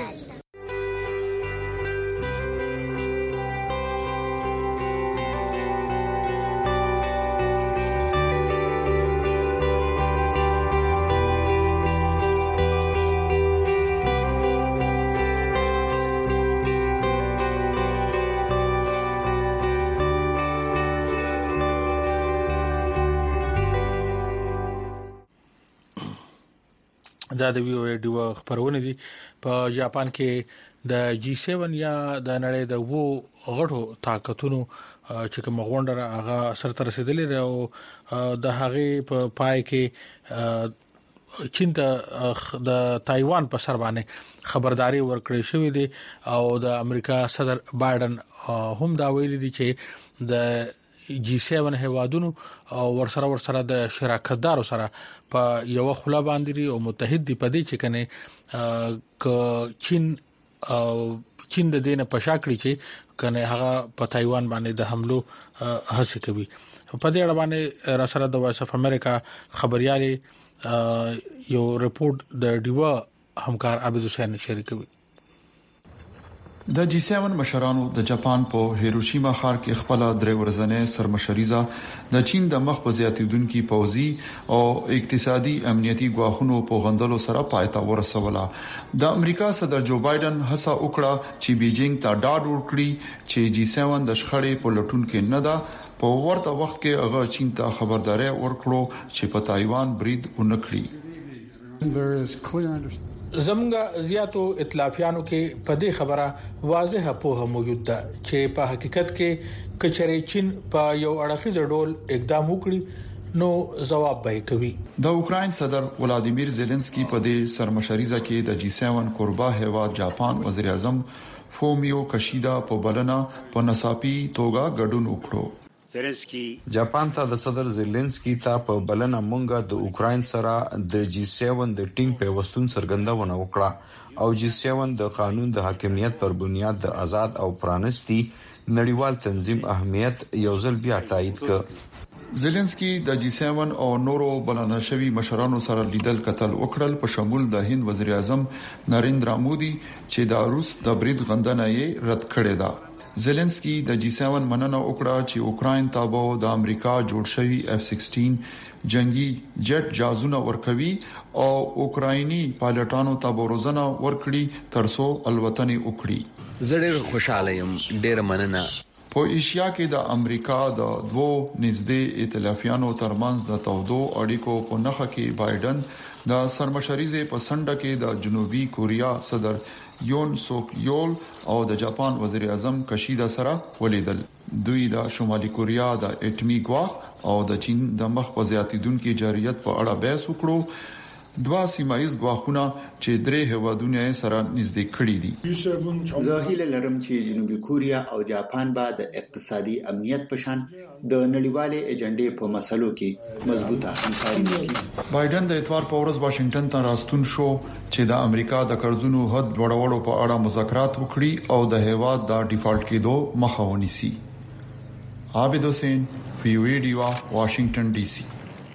دا د ویو ډیو خبرونه دي په جاپان کې د جی سیون یا د نړۍ د وو غټو طاقتونو چې کوم غونډه هغه سره رسیدلې او د هغه په پای کې چین ته د تایوان په سر باندې خبرداري ورکړې شوې دي او د امریکا صدر بایدن هم دا ویلي دي چې د جی سیون هیوادونو او ورسره ورسره د شراکتدارو سره په یو خلا باندې او متحد دي پدې چې کنه ک چین چین د دینه پشاکړي چې کنه هغه په تایوان باندې د حملو هڅه کوي په دې اړه باندې را سره د وایس اف امریکا خبريالي یو ریپورت د ډیوا همکار عبد حسین شریکوي د جی سیون مشرانو د جاپان په هیروشیما ښار کې خپل درې ورځنې سرمشريزه د چین د مخ په زیاتیدونکو پوځي او اقتصادي امنیتي ګواښونو په غندلو سره پاتې ورسوله. د امریکا صدر جو بایدن هڅه وکړه چې بیجینګ ته ډاډ ورکړي چې جی سیون د شخړې په لټون کې نه ده. په ورته وخت کې هغه چین ته خبرداري ورکړو چې په تایوان برید ونکړي. زمونږ زیاتو ائتلافیانو کې په دې خبره واضحه پوهه موجود ده چې په حقیقت کې کچري چین په یو اړخیز ډول اقدام وکړي نو جواب به کوي. د اوکرين صدر ولادیمیر زيلنسکي په دې سرمشريزه کې د جی سیون قربا هیواد جاپان وزیر اعظم فومیو کشیدا په بلنه په نصابي توګه ګډون وکړو. جاپان ته د صدر زيلنسکي ته په بلنه مونږه د اوکرين سره د جی سیون د ټینګ پیوستون څرګندونه وکړه او جی سیون د قانون د حاکمیت پر بنیاد د آزاد او پرانستی نړیوال تنظیم اهمیت یو ځل بیا تایید کړ. زيلنسکي د جی سیون او نورو بلنه شوی مشرانو سره لیدل کتل وکړل په شمول د هند وزیر اعظم نریندرا مودي چې د روس د برید غندنه یې رد کړې ده. زيلنسکي د جی سیون مننه وکړه چې اوکرين تابو د امریکا جوړ شوی اف سیکسټین جنگي جټ جازونه ورکوي او اوکرایني پایلټانو ته روزنه ورکړي ترڅو الوتنې وکړي. زه ډېر خوشاله یم. ډېر مننه. په ایشیا کې د امریکا د دوو نږدې ائتلافیانو ترمنځ د تودو اړیکو په نخښه کې بایدن د سرمشريزه په سنډه کې د جنوبي کوریا صدر یون سوک یول او د جاپان وزیر اعظم کشیدا سره ولیدل. دوی د شمالي کوریا د اټمی ګواښ او د چین د مخ په زیاتیدونکو جاريت په اړه بحث وکړو. دوا سیمایي ګواښونه چې درې هوادونه سره نږدې کړي دي. زه هیله لرم چې جنوبي کوریا او جاپان به د اقتصادي امنیت په شان د نړیوالې ایجنډې په مسلو کې مضبوطه همکاري وکړي. بایدن د اتوار په ورځ واشنگټن ته راستون شو چې د امریکا د قرضونو حد لوړولو په اړه مذاکرات وکړي او د هیواد د ډیفالټ کېدو مخه ونیسي. عابد حسین وی ویډیو واشنگټن ډي سي.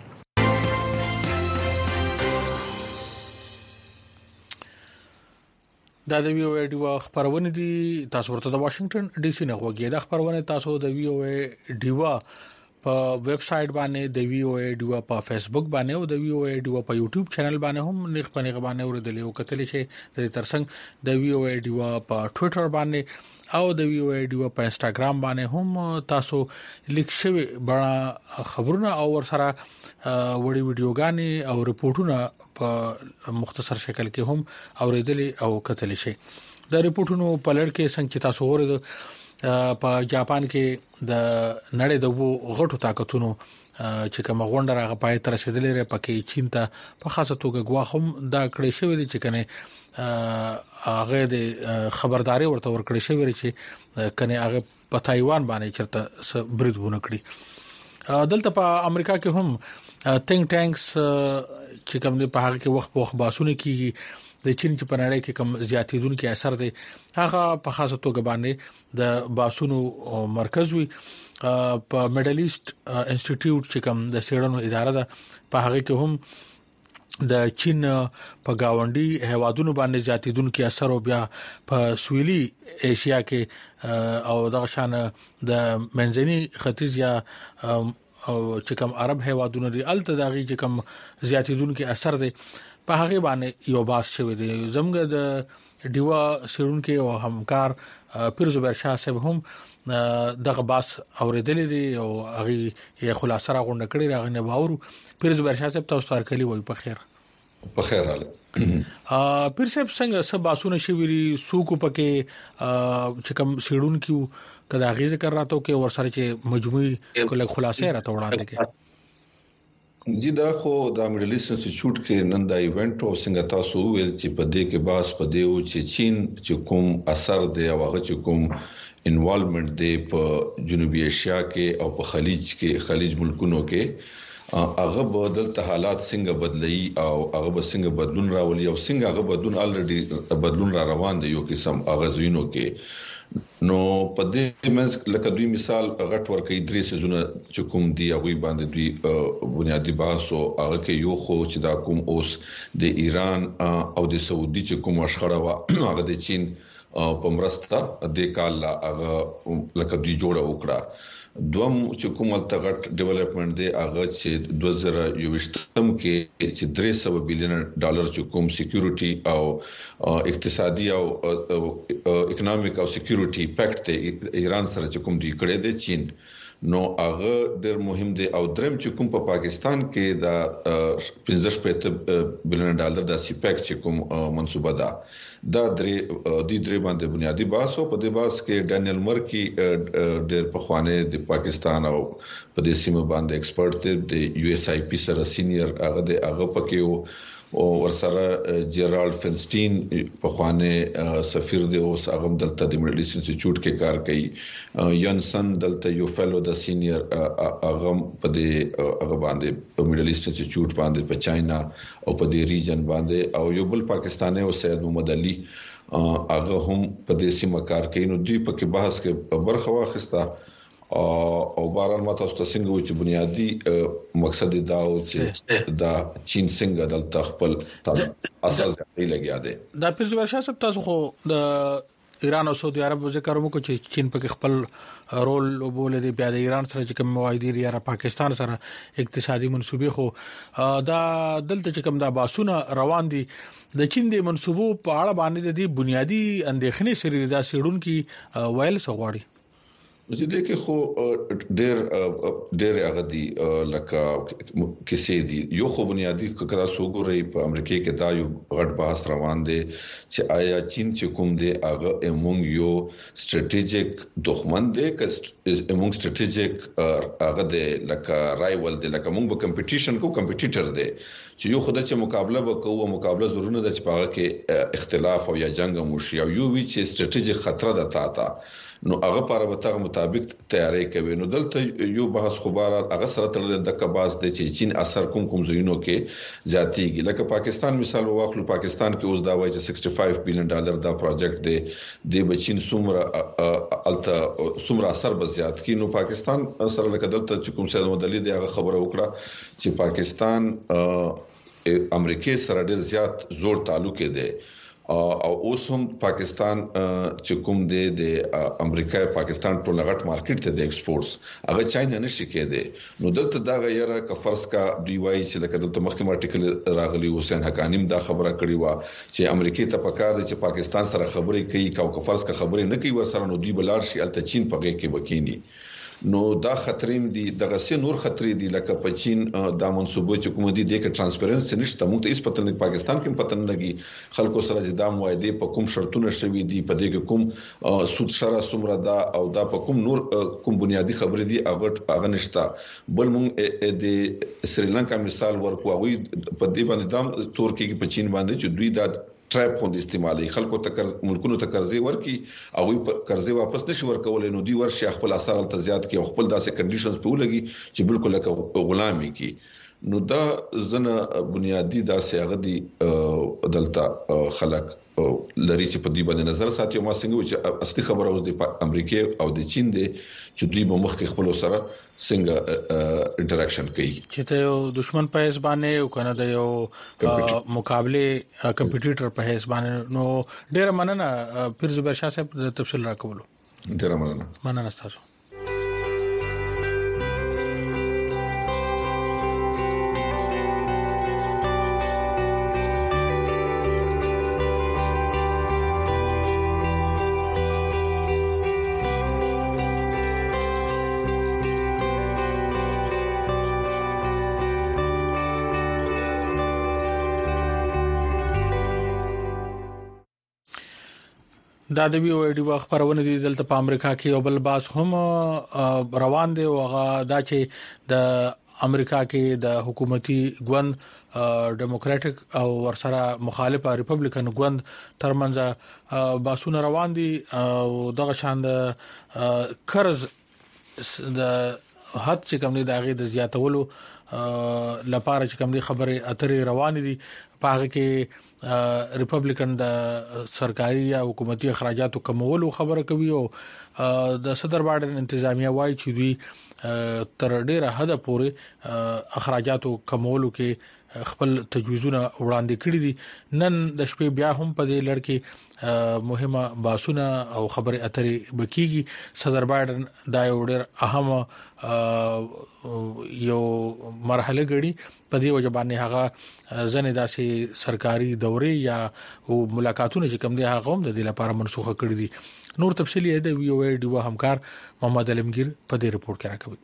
دا د وی او ای ډیوا خبرونه دي. تاسو ورته د واشنگټن ډي سي نه غوږی د خبرونه تاسو د وی او ای ډیوا په ویب سټ باندې د وی او ای ډیوا په فیسبوک باندې او د وی او ای ډیوا په یوټیوب چینل باندې هم نخ پنه غبانه ورته او کتل شي. د ترڅنګ د وی او ای ډیوا په ټوئیټر باندې او د وی او ای ډیوا په انستګرام باندې هم تاسو لیک شوی بڑا خبرونه او ور سره وړي ویډیوګانی او ریپورتونه په مختصر شکل کې هم اوریدل او کتل شي. د ریپورتونو په لړ کې څنګه تاسو غوړئ په جاپان کې د نړۍ د وو غټو طاقتونو چې کوم غونډه راغه پای تر رسیدلې ر پکې چین ته په خاصه توګه غواخم دا کړی شوی دی چې کنه هغه د خبرداري ورته ورکړی شوی چې کنه هغه په تایوان باندې چرته برید ونه کړی. دلته په امریکا کې هم تھنک ټانکس چې کوم په هغه کې وخت په وخت باسونه کیږي د چین چې په نړۍ کې کم زیاتیدونکو اثر دی هغه په خاصه توګه باندې د باسونو مرکز وي. په میډل ایست انسټیټیوټ چې کوم د سیړنو اداره ده په هغه کې هم د چین په گاونډي هوادونو باندې زیاتیدونکو اثر او بیا په سویلي ایشیا کې او د شان د منځني ختیځ یا او چې کوم عرب هوادونو دي الته داغي چې کوم زیاتیدونکو اثر دی په هغه باندې یو باس شوی دی. زموږ د ډیوا سیرونکو او همکار پیر زبیر شاه صاحب هم دغه باس اوریدل دي او هغه یې خلاصه راغونډ کړی راغنه باور. پیر زبیر شاه صاحب تاسو سره کلی وای په خیر په خیر حاله. ا پیر صاحب څنګه سب باسونه شویری سوق پکې چې کوم سیرونکو کدا غي ذکر راتو کې ور سره چې مجموعي کله خلاصې راته وړاندې کې جی دا خو د میډل ایست انسټیټیوټ کې نن دا ایونت او څنګه تاسو ویل چې په دې کې باس په دې او چې چین چې کوم اثر دی او هغه چې کوم انوالومنت دی په جنوبي ایشیا کې او په خلیج کې خلیج ملکونو کې هغه بدل ته حالات څنګه بدلي او هغه به څنګه بدلون راولي او څنګه هغه بدلون الریډي بدلون را روان دی یو قسم هغه زینو کې نو په دې مې لکه دوی مثال غټ ورکې درې سيزونه چې کوم دی هغه باندې دوی بنیادی بحث او هغه کې یو خو چې دا کوم اوس د ایران او د سعودي چې کوم اشخړه وا هغه د چین په مرسته د کال هغه لکه دی جوړه وکړه دوم چې کوم التغټ ډیولپمنٹ دی هغه چې دوه زره یوویشتم کې چې درې سوه بلین ډالر چې کوم سکیورټي او اقتصادي او اکونومیک او سکیورټي پکټ ته ایران سره چې کوم دی کړی دی چین نو هغه ډېر مهم دی او درم چې کوم په پاکستان کې د پنځه شپږ بلین ډالر د سی پیک چې کوم منصوبه ده دا درې د درې باندې بنیادی باسو په دې باس کې ډانیل مرکی ډېر په خوانه د پاکستان او په دې سیمه باندې ایکسپرت دی د یو ایس آی پی سره سینیئر هغه د هغه پکې او ورسره جیرالد فنسټین په خوانه سفیر دی او هغه دلته د میډل ایسټ انسټیټیوټ کې کار کوي یانسن دلته یو فیلو د سینیئر هغه په دې هغه باندې په میډل ایسټ انسټیټیوټ باندې په چاینا او په دې ریجن باندې او یو بل پاکستاني او سید محمد علي هغه هم په دې سیمه کار کوي نو دوی په کې بحث کې برخه واخیسته او باران ماته تاسو څنګه و چې بنیادی مقصد دا و چې دا چین څنګه دلته خپل اساس ځای لګیا دی دا پیر زبرشاه صاحب تاسو خو د ایران او سعودي عرب ذکر وکړو چې چین په خپل رول وبولې دی بیا د ایران سره چې کوم معاهده لري یا پاکستان سره اقتصادي منسوبې خو دا دلته چې کوم دا باسونه روان دي د چین د منسوبو په اړه باندې د بنیادی اندېښنې سره دا سیډون کې وایل سغواړي چې دې کې خو ډېر ډېر هغه دي لکه کیسې دي یو خو بنیادی کړه سوګوري په امریکا کې دا یو غټ بحث روان دي چې آیا چین چې کوم دي هغه امونګ یو سټریټیجیک دښمن دی که امونګ سټریټیجیک هغه دي لکه رایول دي لکه موږ په کمپټیشن کو کمپټیټر دي چې یو خدای چې مقابله وکړو مقابله ضروري نه ده چې په هغه کې اختلاف او یا جنگ موشي او یو وی چې سټریټیجیک خطر ده تا تا نو هغه پر وته مطابق تیاری کوي نو دلته یو بحث خبره هغه سره تړل د کباس د چین اثر کوم کوم زینو کې ذاتيږي لکه پاکستان مثال واخلو پاکستان کې اوس دا وایي چې شپږ سوه بلین ډالر دا پروجیکټ دی د بچین سومره الته سومره اثر به زیات کی نو پاکستان سره لکه دلته چې کوم څه مدلې دی هغه خبره وکړه چې پاکستان امریکای سره ډېر زیات زور تعلق دی او اوس هم پاکستان چې کوم دی د امریکا پاکستان ټول غټ مارکیټ ته د ایکسپورټس هغه چاینا نشي کېده نو دلته دا غیره ک فرض کا دی وای چې لکه دلته مخکې آرټیکل راغلی حسین حقانیم دا خبره کړې و چې امریکای ته پکار دي چې پاکستان سره خبرې کوي کا ک فرض کا خبرې نه کوي ورسره نو دی بلار شي الته چین پغې کې وکینی نو دا خطرې دي دغه سه نور خطرې دي لکه په چین د منسوبو چې کوم دي د ترانسپیرنسي نشته موږ ته هیڅ پته نه پاکستان کې پته نه لګي خلکو سره چې دا معاهده په کوم شرطونه شوي دي په دې کې کوم سود شرع سمره دا او دا په کوم نور کوم بنیادی خبرې دي هغه هغه نشته بل موږ د سریلانکا مثال ورکو او په دې باندې دام تور کې په چین باندې چې دوی دا ټریپ خوند استعمالي خلکو ته ملکونو ته قرضې ورکي او قرضې واپس نشي ورکولای نو دی ورشي خپل اثر ال زیات کې خپل داسې کنډیشنز په ولګي چې بالکل لکه غلامي کې نو دا زنه بنیادی داسې هغه دي دلته خلک لري چې په دې باندې نظر ساتي او ما څنګه چې اصلي خبره اوس د امریکا او د چین دي چې دوی په مخ کې خپل سره څنګه انټریکشن کوي چې ته یو دشمن په حساب باندې او کنه د یو مقابله کمپټیټر په حساب باندې نو ډېر مننه پیر زبیر شاه صاحب د تفصیل راکولو ډېر مننه مننه تاسو دا د ویو ایډیو خبرونه دي دلته په امریکا کې او بل باس هم روان دي او هغه دا چې د امریکا کې د حکومتي ګوند ډیموکراټک او ورسره مخالفه ریپبلیکن ګوند ترمنځ باسونه روان دي او دغه شان د قرض د حد چې کوم دي دغه د زیاتولو لپاره چې کوم دي خبره اترې روان دي په هغه کې ریپبلیکن د سرکاري یا حکومتي اخراجاتو کمولو خبره کوي او د صدر بایدن انتظامیه وايي چې دوی تر ډیره حد پورې اخراجاتو کمولو کې خپل تجویزونه وړاندې کړي دي. نن د شپې بیا هم په دې لړ کې مهمه باسونه او خبرې اترې بکیږي. صدر بایدن دا یو ډېر اهم یو مرحله غړي په دې وجه باندې هغه ځنې داسې سرکاري دورې یا ملاقاتونه چې کوم دي هغه هم د دې لپاره منسوخه کړې دي. نور تفصیلی د وی او ای ډیو همکار محمد علمگیر په دې رپورت کې راکوي.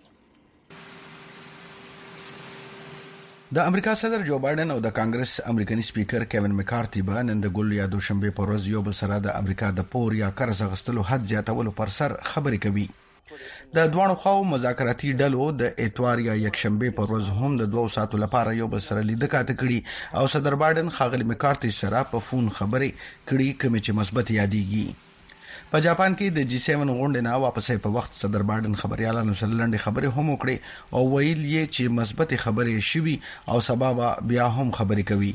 د امریکا صدر جو بایدن او د کانګرس امریکایي سپیکر کیوین مکارتي به نن د ګل یا دوشنبه پر ورځ یو بل سره د امریکا د پور یا قرض غستلو حد زیاتولو پر سر خبرې کوي. د دوه خو مذاکراتي ډلو د اتوار یا یکشنبه پر ورځ هم د دوه ساعتو لپاره یو بل سره لیدل کاته کړي او صدر بایدن خاغلی مکارتي سره په فون خبرې کړي کوم چې مثبت یادېږي. په جاپان کې د جی سیون غونډې نه واپسې په وخت صدر بایدن خبريالانو سره لنډې خبرې هم وکړې او ویل یې چې مثبت خبرې شوي او سبب بیا هم خبرې کوي.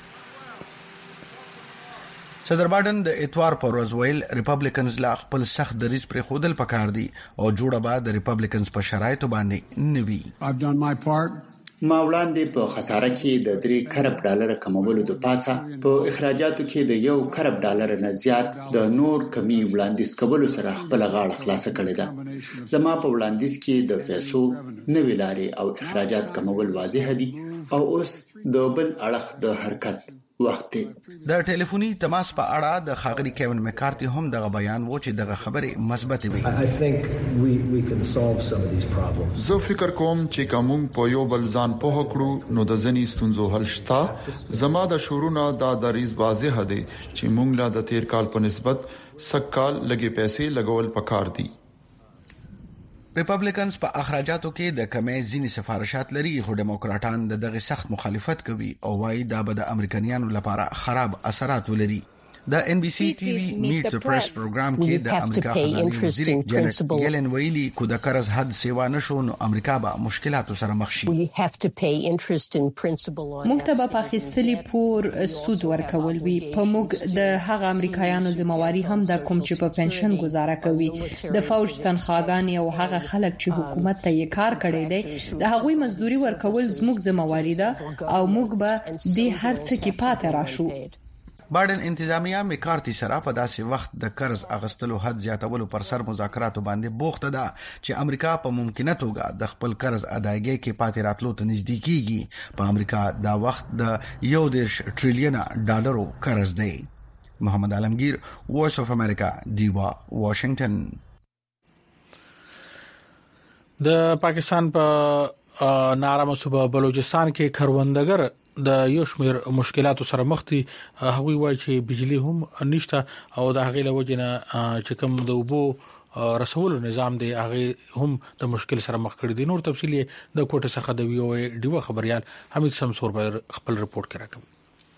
صدر بایدن د اتوار پر ورځ ویل ریپبلیکنز لا خپل سخت دریځ پر خودل پکار دي او جوړه به د ریپبلیکنز په شرایطو باندې نوي. ما وړاندې په خساره کې د درې کرب ډالر کمولو د پاسه په اخراجاتو کې د یو کرب ډالر نه زیات د نور کمی وړاندیز کولو سره خپل غاړه خلاصه کړې ده. زما په وړاندیز کې د پیسو نوې لارې او اخراجات کمول واضح دي او اوس د بل اړخ د حرکت وخت دی. د ټلیفوني تماس په اړه د خاغلی کیوین مکارتي هم دغه بیان و چې دغه خبره مثبت وي. زه فکر کوم چې کوم په یو بل ځان په کړو نو د ځنی ستونزو حل شته. زما د شورونه دا دریز واضح دی چې مونږ لا د تیر کال په نسبت سکال لګي پیسې لګول پکار دي. ریپبلیکنز په اخراجاتو کې د کمې ځینې سفارشات لري خو ډیموکراټان د دغه سخت مخالفت کوي او وايي دا به د امریکایانو لپاره خراب اثرات ولري. د ان بي سي ټي وي میټ د پریس پروګرام کې د امریکا خزانه وزیر جنرال یلن ویلي کو د قرض حد سیوا نشو نو امریکا به مشکلاتو سره مخ شي. موږ ته په اخیستلي پور سود ورکول وی په موږ د هغه امریکایانو ذمہواری هم د کوم چې په پنشن گزاره کوي د فوج تنخواګان او هغه خلک چې حکومت ته یې کار کړی دی د هغوی مزدوري ورکول زموږ ذمہواری ده او موږ به د هر څه کې پاتې راشو. بایدن انتظامیه مکارتي سره په داسې وخت د قرض اغستلو حد زیاتولو پر سر مذاکراتو باندې بوخته ده چې امریکا په ممکنه توګه د خپل قرض ادایګي کې پاتې راتلو ته نږدې کیږي. په امریکا دا وخت د یو دیش ټریلیون ډالرو قرض دی. محمد علمگیر وایس اف امریکا دیوا واشنگټن. د پاکستان په نارامه صوبه بلوچستان کې کروندګر د یو شمېر مشکلاتو سره مخ دي. هغوی وایي چې بجلی هم نشته او د هغې له وجې نه چې کوم د اوبو رسولو نظام دی هغه هم د مشکل سره مخ کړي دي. نور تفصیل د کوټه څخه د وی او ای ډیو خبريال حمید سمسور پر خپل رپورت کې راکوي.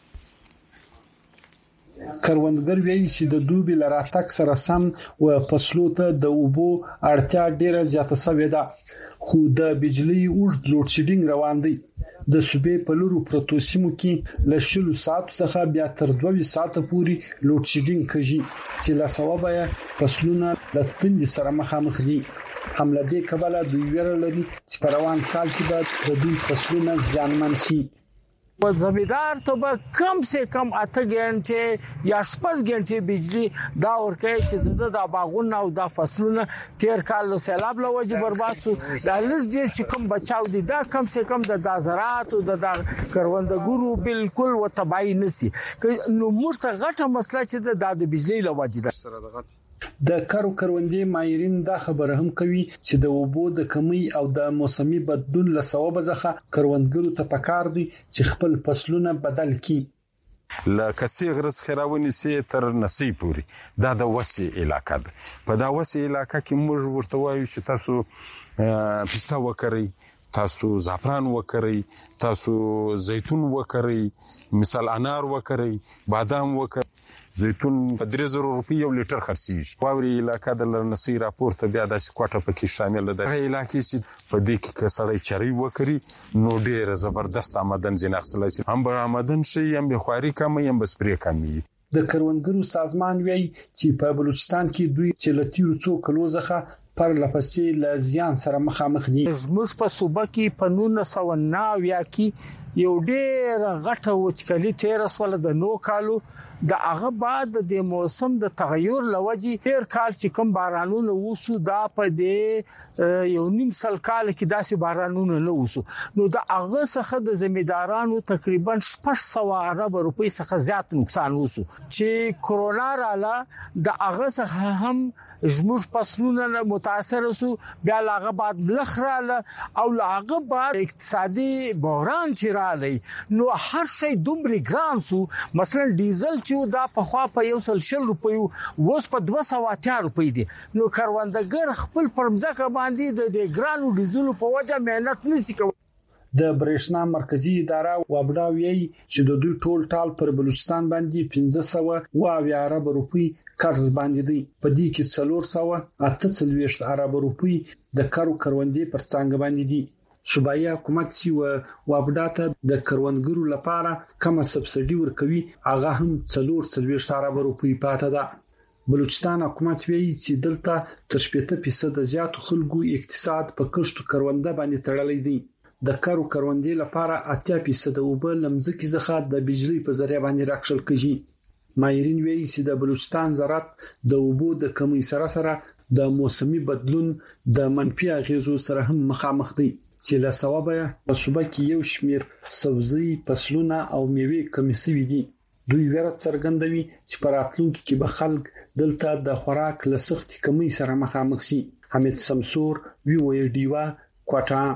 کروندګر وایي چې د دوبي لراتک سره سم او فصلو ته د اوبو اړتیا ډیره زیاته شوې ده خو د بجلی اوږد لوډ شیډینګ روان دی. د صوبې په لورو پروتو سیمو کې له شلو ساعت څخه بیا تر دوه ساعت پورې لوډ شیډینګ کوي چې لا سبب یې فصلونه د تند سره مخامخ دي. حمله دې کبله دوی ویره لري چې په روان کال کې به د دوی فصلونه ځانمن شي. و زمیدار ته به کم سے کم اته غنټه یا شپږ غنټه بجلی دا ورکه چې د د باغونو او د فصلونو تیر کال سیلاب لوجه برباد شو. دا لږ ډیر چې کم بچاو دي دا کم سے کم د زراعت او د کروندګرو بالکل و تبعی نسی نو مرته غټه مسله چې د بجلی لوجه ده. د کارو کروندې ماهرین دا خبره هم کوي چې د اوبو د کمی او د موسمي بدلون له سبب ځخه کروندګرو ته پکار دي چې خپل فصلونه بدل کړي. لکه سیغرس خراونی سي تر نسی پوری دا د وسی علاقه ده. په دا وسی علاقه کې موږ ورته وایو چې تاسو پستا وکړئ تاسو زعفران وکړئ تاسو زیتون وکړئ مثال انار وکړئ بادام وکړئ زیتون په درې زره روپۍ یو لیټر خرڅیږي. واوري علاقه د لنسی راپورته بیا د کوټه پکې شامل ده. هغه علاقې چې په دې کې سړی چری وکړي نو ډېر زبردست آمدن زیناخصلای شي هم به آمدن شي هم به خواري کم هم به سپری کمی. د کروندګرو سازمان وایي چې په بلوچستان کې دوی چې لتیرو څو کلو ځخه پر لپسې ل زیان سره مخامخ دي. زموږ په صوبه کې په نولس سوه نوي کې یو ډېر غټه وچکلي تیر سول د نو کالو د هغه بعد د موسم د تغیر لوجي ډېر کال چې کوم بارانونه وسو دا په دې یو نیم سل کال کې داسې بارانونه نه وسو نو د هغه څخه د زمیدارانو تقریبا شپږ سوه ارب روپۍ څخه زیات نقصان وسو چې کرونا رااله د هغه څخه هم زموږ فصلونه متاثر وسو بیا لاغه بعد ملخراله او لاغه بعد اقتصادي بحران چې رالی نو هر شی دومره ګران سو مثلا ډیزل چې دا په خوا په یو سل شل روپیو وس په دوه سوه اتیا روپۍ دي نو کاروندګر خپل پرمځکه باندې د ګرانو ډیزل په وجه مهنت نشي کوي د برېښنا مرکزی اداره وابډاوی چې د دوی ټول ټال پر بلوچستان باندې پنځه سوه او اویا ارب روپۍ قرض باندې دی په دې کې څلور سوه اته څلوېښت ارب روپۍ د کارو کروندې پر څنګه باندې دي صوبایي حکومت سی و وابډاته د کروندګرو لپاره کومه سبسایډي ورکوي هغه هم څلور څلوېښت ارب روپۍ پاتې ده بلوچستان حکومت وایي چې دلته تر شپږ فیصد زیاتو خلکو اقتصاد په کښتو کرونده باندې تړلی دی د کارو کروندې لپاره اتیا فیصد اوبه لمزکي څخه د بجلی په ذریعہ باندې راکشل کیږي ماهرین وایي چې د بلوچستان زراعت د اوبو د کمی سره سره د موسمي بدلون د منفي اغیزو سره هم مخامخ دي چې له سببه په صوبه کې یو شمیر سبزی فصلونه او میوې کمی شوي دي دوی ورته څرګندوي چې په راتلونکي کې به خلک دلته د خوراک له سختي کمی سره مخامخ شي حمید سمسور وی وی ډیوا کوټا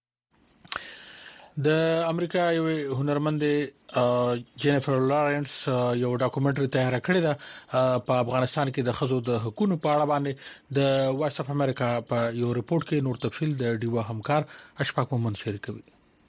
د امریکا یو هنرمند جينيفر لارنس یو ډاکومنټري تیار کړی دا په افغانستان کې د خزو د حقوقو په اړه باندې د وایس اف امریکا په یو ریپورت کې نور تفصیل د ډیوا همکار اشفاق محمد شریکوي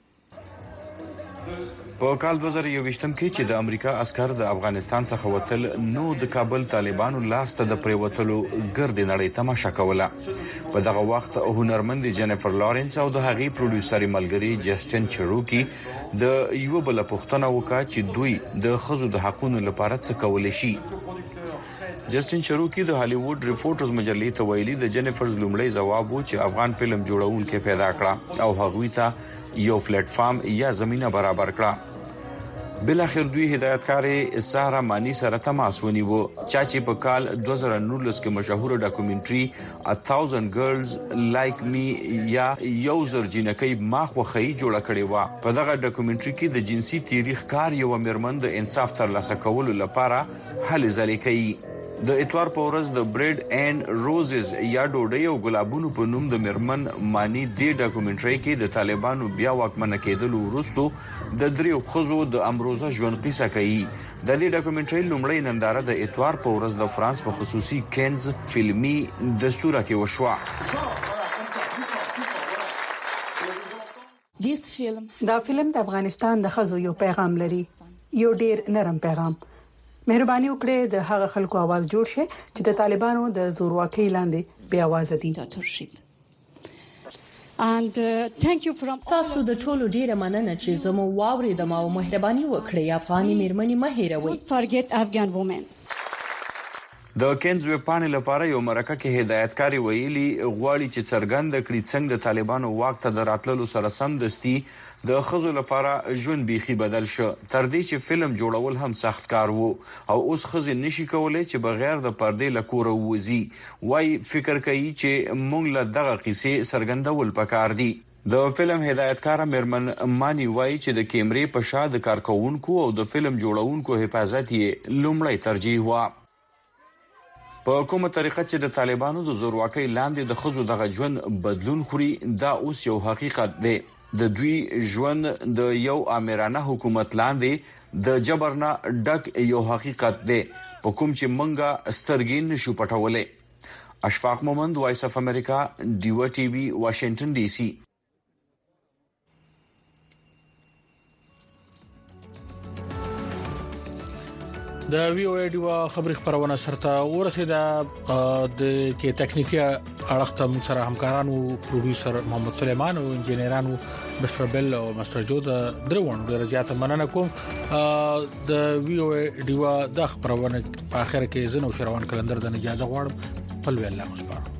په کال دوه زره یو ویشتم کې چې د امریکا عسكر د افغانستان څخه وتل نو د کابل طالبانو لاسته د پریوتلو ګرد نړۍ تماشا کوله په دغه وخت هنرمند جينيفر لارنس او د هغې پروډوسر ملګری جسټن چروکی د یو بل پښتنه وکړه چې دوی د خزو د حقوقو لپاره څه کولای شي جسټن چروکی د هالیوود ریپورټرز مجلې ته ویلي د جينيفر لومړی جواب و چې افغان فلم جوړونکو پیدا کړه او هغوی ته یو پلیټ فارم یا زمينه برابر کړه بل اخر دوی هدایتکار سارا مانی سره تماس ونیو چا چې په کال دوه زره نولس کې مشهور ډاکومنټري A Thousand Girls Like Me یا یو زر جنکۍ ماخوخی جوړه کړې و په دغه ډاکومنټري کې د جنسي تاریخ کار یو مرمن د انصاف ترلاسه کولو لپاره هلې ځلې کوي د اتوار په ورځ د بریډ اینڈ روزز یا ډوډۍ او ګلابونو په نوم د مرمن مانی د ډاکومنټري کې د طالبانو بیا واکمنه کېدلو وروسته د دریو خزو د امروزه ژوند قصه کوي د دې ډاکومنټري لومړی ننداره د اتوار په ورځ د فرانس په خصوصي کینز فلمي دستور کې وشوه دا فلم د افغانستان د خزو یو پیغام لري یو ډیر نرم پیغام مهرباني وکړئ د هغه خلکو आवाज جوړ شي چې د طالبانو د زورواکۍ لاندې بیا आवाज دي and uh, thank you from تاسو د ټولو ډیره مننه چې زمو واورېدم او مهرباني وکړئ افغاني مېرمنې مه هېروئ forget Afghan women د کینز وپانې لپاره یو مرکه کې هدایتکاری ویلي غواړي چې څرګند کړي څنګه د طالبانو واک ته راتللو سره سم دستي د خزو لپاره ژوند بيخي بدل شو تر دې چې فلم جوړول هم سخت کار وو او اوس خزي نشي کولای چې بغیر د پردې لکور ووزي وای فکر کوي چې مونږ له دغه قصې سرګندول پکار دي د فلم هدایتکار مرمن مانی وای چې د کیمرې په شا د کارکونکو او د فلم جوړونکو حفاظت یې لومړی ترجیح و په کومه طریقه چې د طالبانو د زورواکۍ لاندې د خزو دغه ژوند بدلون خوري دا اوس یو حقیقت دی د دوی ژوند د یو آمرانه حکومت لاندې د جبرنا ډک یو حقیقت دی په کوم چې منګه سترګې نشو پټولې اشفاق مومند وایس اف امریکا ډیوا ټي وي واشنگټن ډي سي د وی او ای ډیوا خبري خبرونه سرته ورسېده د کې تکنیکی اړخته موږ سره همکارانو پروډوسر محمد سليمان او انجنیرانو مستر بل او مستر جو د دروند ډیر زیات مننه کوم د وی او ای ډیوا د خبرونه په اخر کې زنو شروان کلندر د اجازه غواړم په لوی الله مصباح